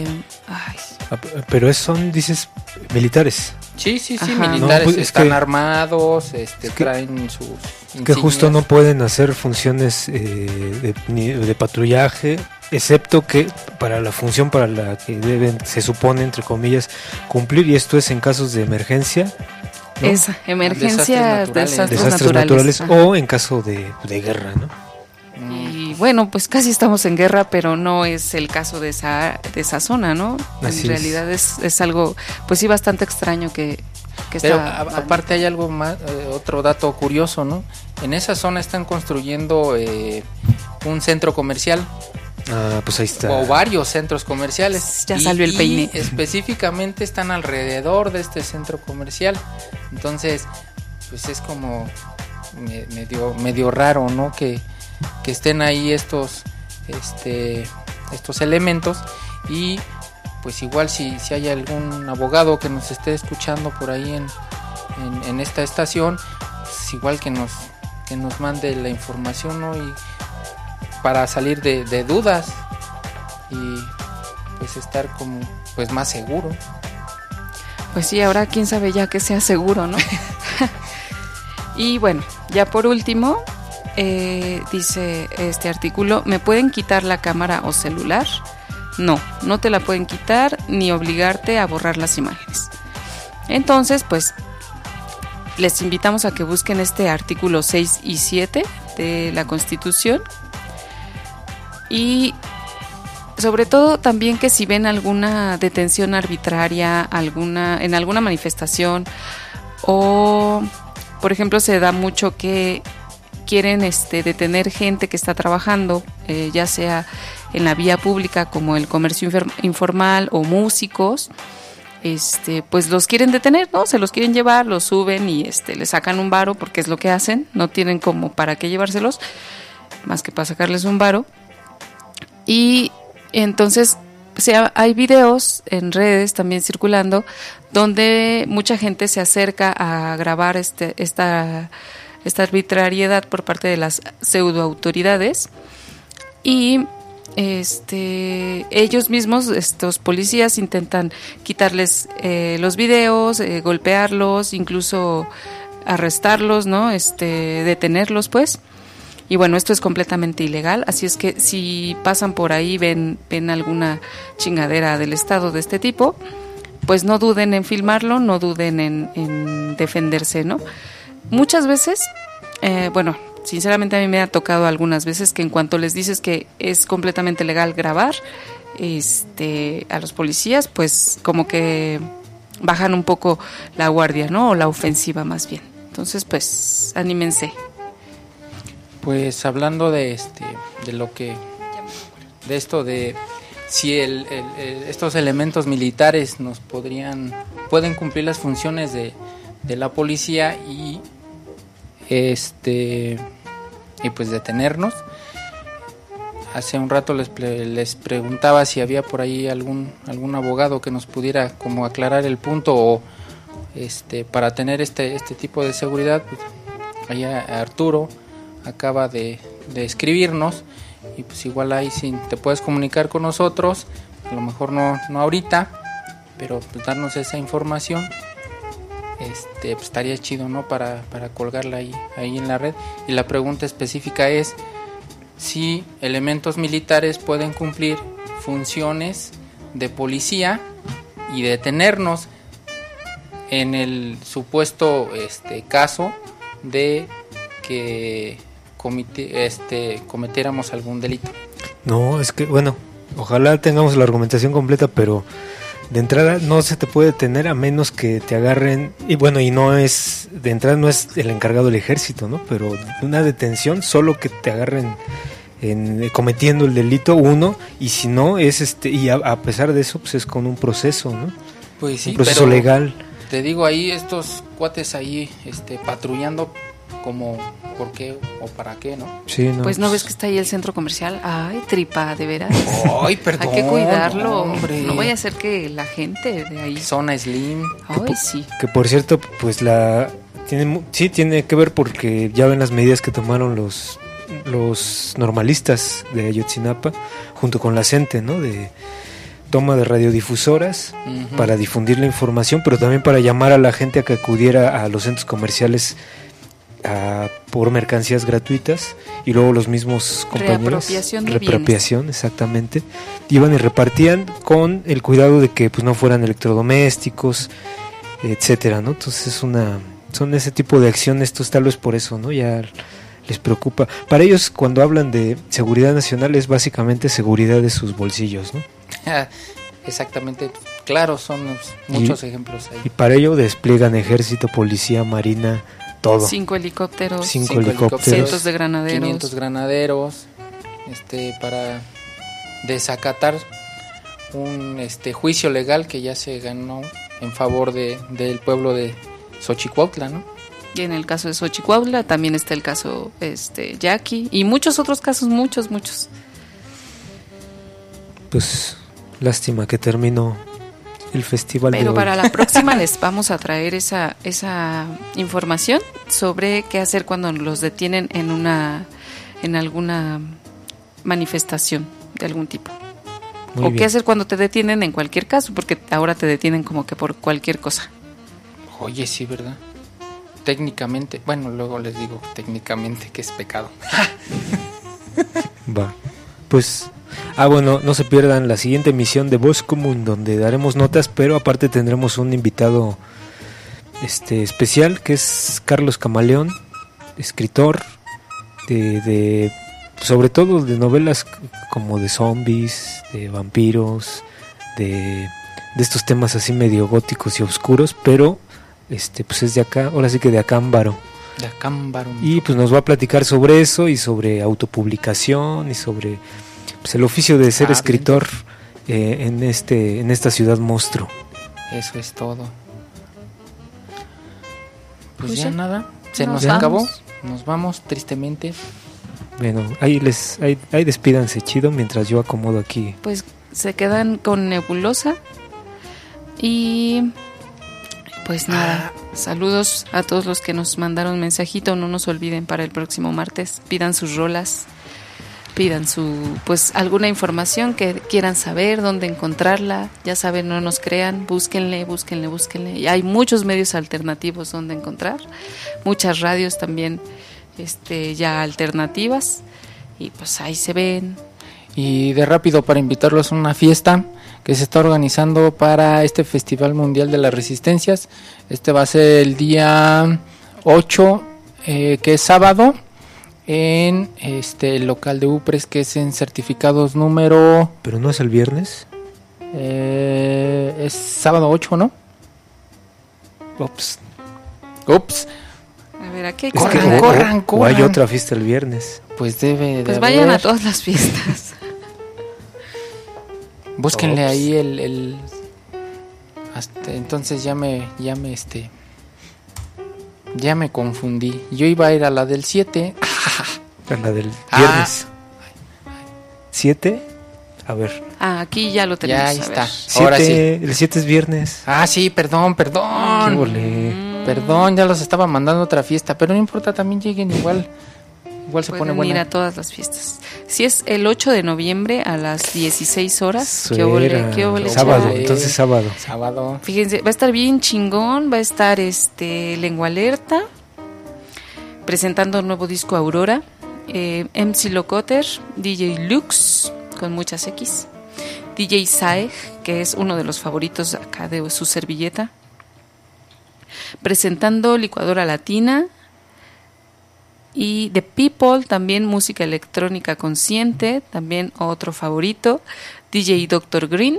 Pero son, dices, militares. Sí, Ajá. militares, no, pues están armados, traen sus insignias. Que justo no pueden hacer funciones de patrullaje, excepto que para la función para la que deben, se supone, entre comillas, cumplir, y esto es en casos de emergencia, ¿no? Esa, emergencias, desastres naturales o en caso de guerra, ¿no? Y bueno, pues casi estamos en guerra, pero no es el caso de esa zona, ¿no? Así en realidad es algo, pues sí, bastante extraño que pero está... aparte hay algo más, otro dato curioso, ¿no? En esa zona están construyendo un centro comercial. Ah, pues ahí está. O varios centros comerciales. Ya salió el peine. Y específicamente están alrededor de este centro comercial. Entonces, pues es como medio raro, ¿no? Que estén ahí estos elementos. Y pues igual si hay algún abogado que nos esté escuchando por ahí en esta estación, pues igual que nos mande la información, ¿no? Y para salir de dudas y pues estar como pues más seguro. Pues sí, ahora quién sabe ya que sea seguro, ¿no? Y bueno, ya por último, dice este artículo, ¿me pueden quitar la cámara o celular? No te la pueden quitar ni obligarte a borrar las imágenes. Entonces, pues les invitamos a que busquen este artículo 6 y 7 de la Constitución. Y sobre todo también que si ven alguna detención arbitraria, en alguna manifestación, o por ejemplo se da mucho que quieren detener gente que está trabajando, ya sea en la vía pública como el comercio informal o músicos, pues los quieren detener, ¿no? Se los quieren llevar, los suben y les sacan un varo, porque es lo que hacen, no tienen como para qué llevárselos, más que para sacarles un varo. Y entonces hay videos en redes también circulando donde mucha gente se acerca a grabar esta arbitrariedad por parte de las pseudoautoridades y ellos mismos, estos policías, intentan quitarles los videos, golpearlos, incluso arrestarlos, ¿no? Detenerlos, pues. Y bueno, esto es completamente ilegal, así es que si pasan por ahí, ven alguna chingadera del Estado de este tipo, pues no duden en filmarlo, no duden en defenderse, ¿no? Muchas veces, sinceramente a mí me ha tocado algunas veces que en cuanto les dices que es completamente legal grabar, a los policías, pues como que bajan un poco la guardia, ¿no? O la ofensiva más bien. Entonces, pues, anímense. Pues hablando de esto de si estos elementos militares pueden cumplir las funciones de la policía y pues detenernos. Hace un rato les preguntaba si había por ahí algún abogado que nos pudiera como aclarar el punto o para tener este tipo de seguridad. Pues allá Arturo acaba de escribirnos y pues igual ahí si te puedes comunicar con nosotros, a lo mejor no ahorita, pero pues darnos esa información, pues estaría chido, ¿no? Para colgarla ahí en la red. Y la pregunta específica es si elementos militares pueden cumplir funciones de policía y detenernos en el supuesto caso de que cometiéramos algún delito. No, es que bueno, ojalá tengamos la argumentación completa, pero de entrada no se te puede detener a menos que te agarren, y bueno, y no es, de entrada no es el encargado del ejército, ¿no? Pero una detención solo que te agarren cometiendo el delito uno, y si no es y a pesar de eso pues es con un proceso, ¿no? Pues sí, un proceso legal. Te digo, ahí estos cuates ahí patrullando, como ¿por qué o para qué, no? Sí, no, pues no ves que está ahí el centro comercial. Ay, tripa, de veras. Ay, perdón. Hay que cuidarlo, hombre. No vaya a ser que la gente de ahí. Zona Slim. Ay, sí. Que por cierto, pues tiene que ver porque ya ven las medidas que tomaron los normalistas de Ayotzinapa junto con la CENTE, ¿no? De toma de radiodifusoras para difundir la información, pero también para llamar a la gente a que acudiera a los centros comerciales por mercancías gratuitas, y luego los mismos compañeros reapropiación, exactamente, iban y repartían con el cuidado de que pues no fueran electrodomésticos, etcétera, ¿no? Entonces son ese tipo de acciones, tal vez por eso, ¿no? Ya les preocupa. Para ellos, cuando hablan de seguridad nacional, es básicamente seguridad de sus bolsillos, ¿no? Exactamente, claro, son muchos ejemplos ahí. Y para ello despliegan ejército, policía, marina, todo. 5 helicópteros, 5 helicópteros, cientos de granaderos, 500 granaderos, para desacatar un juicio legal que ya se ganó en favor del pueblo de Xochicuautla, ¿no? Y en el caso de Xochicuautla también está el caso Yaqui y muchos otros casos, muchos. Pues lástima que terminó el festival. Pero para la próxima les vamos a traer esa información sobre qué hacer cuando los detienen en alguna manifestación de algún tipo. Muy o bien. qué hacer cuando te detienen en cualquier caso, porque ahora te detienen como que por cualquier cosa. Oye, sí, ¿verdad? Técnicamente, bueno, luego les digo técnicamente que es pecado. Va. Pues, bueno, no se pierdan la siguiente emisión de Voz Común, donde daremos notas, pero aparte tendremos un invitado especial, que es Carlos Camaleón, escritor de sobre todo de novelas como de zombies, de vampiros, de estos temas así medio góticos y oscuros, pero pues es de acá, ahora sí que de Acámbaro. De Acámbaro. Y pues nos va a platicar sobre eso y sobre autopublicación y sobre pues el oficio de ser escritor en esta ciudad monstruo. Eso es todo. Pues Pues ya ya. nada, se nos Nos acabó. vamos. Nos vamos tristemente. Bueno, ahí despídanse chido mientras yo acomodo aquí. Pues se quedan con Nebulosa y pues nada, saludos a todos los que nos mandaron mensajito, no nos olviden para el próximo martes, pidan sus rolas, pidan pues alguna información que quieran saber, dónde encontrarla, ya saben, no nos crean, búsquenle, y hay muchos medios alternativos donde encontrar, muchas radios también ya alternativas y pues ahí se ven. Y de rápido para invitarlos a una fiesta que se está organizando para este Festival Mundial de las Resistencias. Va a ser el día 8, que es sábado, en el local de UPRES, que es en certificados número... ¿Pero no es el viernes? Es sábado 8, ¿no? Ups. A ver, aquí hay Es que corran. o hay otra fiesta el viernes. Pues debe de pues vayan haber. a todas las fiestas. Búsquenle Ops. ahí entonces ya me confundí. Yo iba a ir a la del 7. A la del viernes. 7. A ver. Aquí ya lo tenemos. Ya ahí a está. ver. Ahora sí. El 7 es viernes. Sí, perdón. Qué volé. Perdón, ya los estaba mandando a otra fiesta, pero no importa, también lleguen igual. Igual se pone Pueden ir buena. a todas las fiestas. Si es el 8 de noviembre a las 16 horas. ¿Qué Suera. ole, Sábado, chavos? entonces sábado. Sábado. Fíjense, va a estar bien chingón, va a estar Lengua Alerta presentando un nuevo disco Aurora, MC Locoter, DJ Lux con muchas X, DJ Saeg, que es uno de los favoritos acá de su servilleta, presentando Licuadora Latina y The People, también música electrónica consciente, también otro favorito, DJ Dr. Green.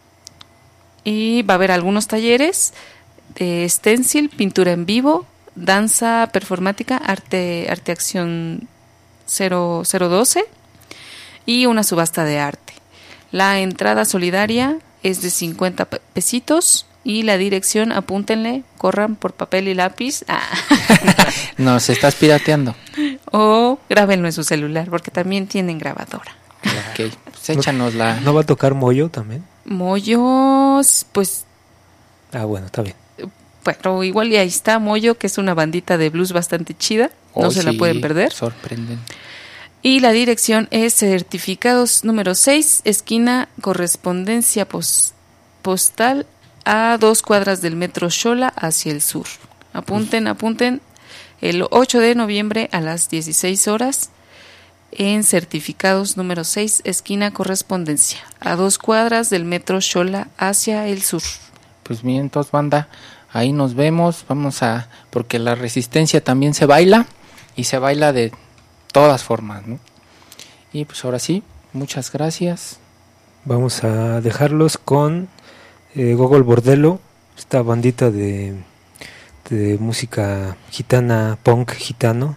Y va a haber algunos talleres de stencil, pintura en vivo, danza performática, arte acción 012 y una subasta de arte. La entrada solidaria es de 50 pesitos y la dirección, apúntenle, corran por papel y lápiz. No, se estás pirateando. O grábenlo en su celular porque también tienen grabadora. Ok, pues échanos la... ¿No va a tocar Moyo también? Moyos, pues Bueno, está bien. bueno, igual y ahí está Moyo, que es una bandita de blues bastante chida, no se la pueden perder. Sorprenden. Y la dirección es Certificados número 6, esquina Correspondencia Postal a 2 cuadras del Metro Xola hacia el sur. Apunten, el 8 de noviembre a las 16 horas en Certificados número 6, esquina Correspondencia, a 2 cuadras del Metro Xola hacia el sur. Pues bien, entonces banda, ahí nos vemos, porque la resistencia también se baila, y se baila de todas formas, ¿no? Y pues ahora sí, muchas gracias. Vamos a dejarlos con Gogol Bordello, esta bandita de música gitana, punk gitano,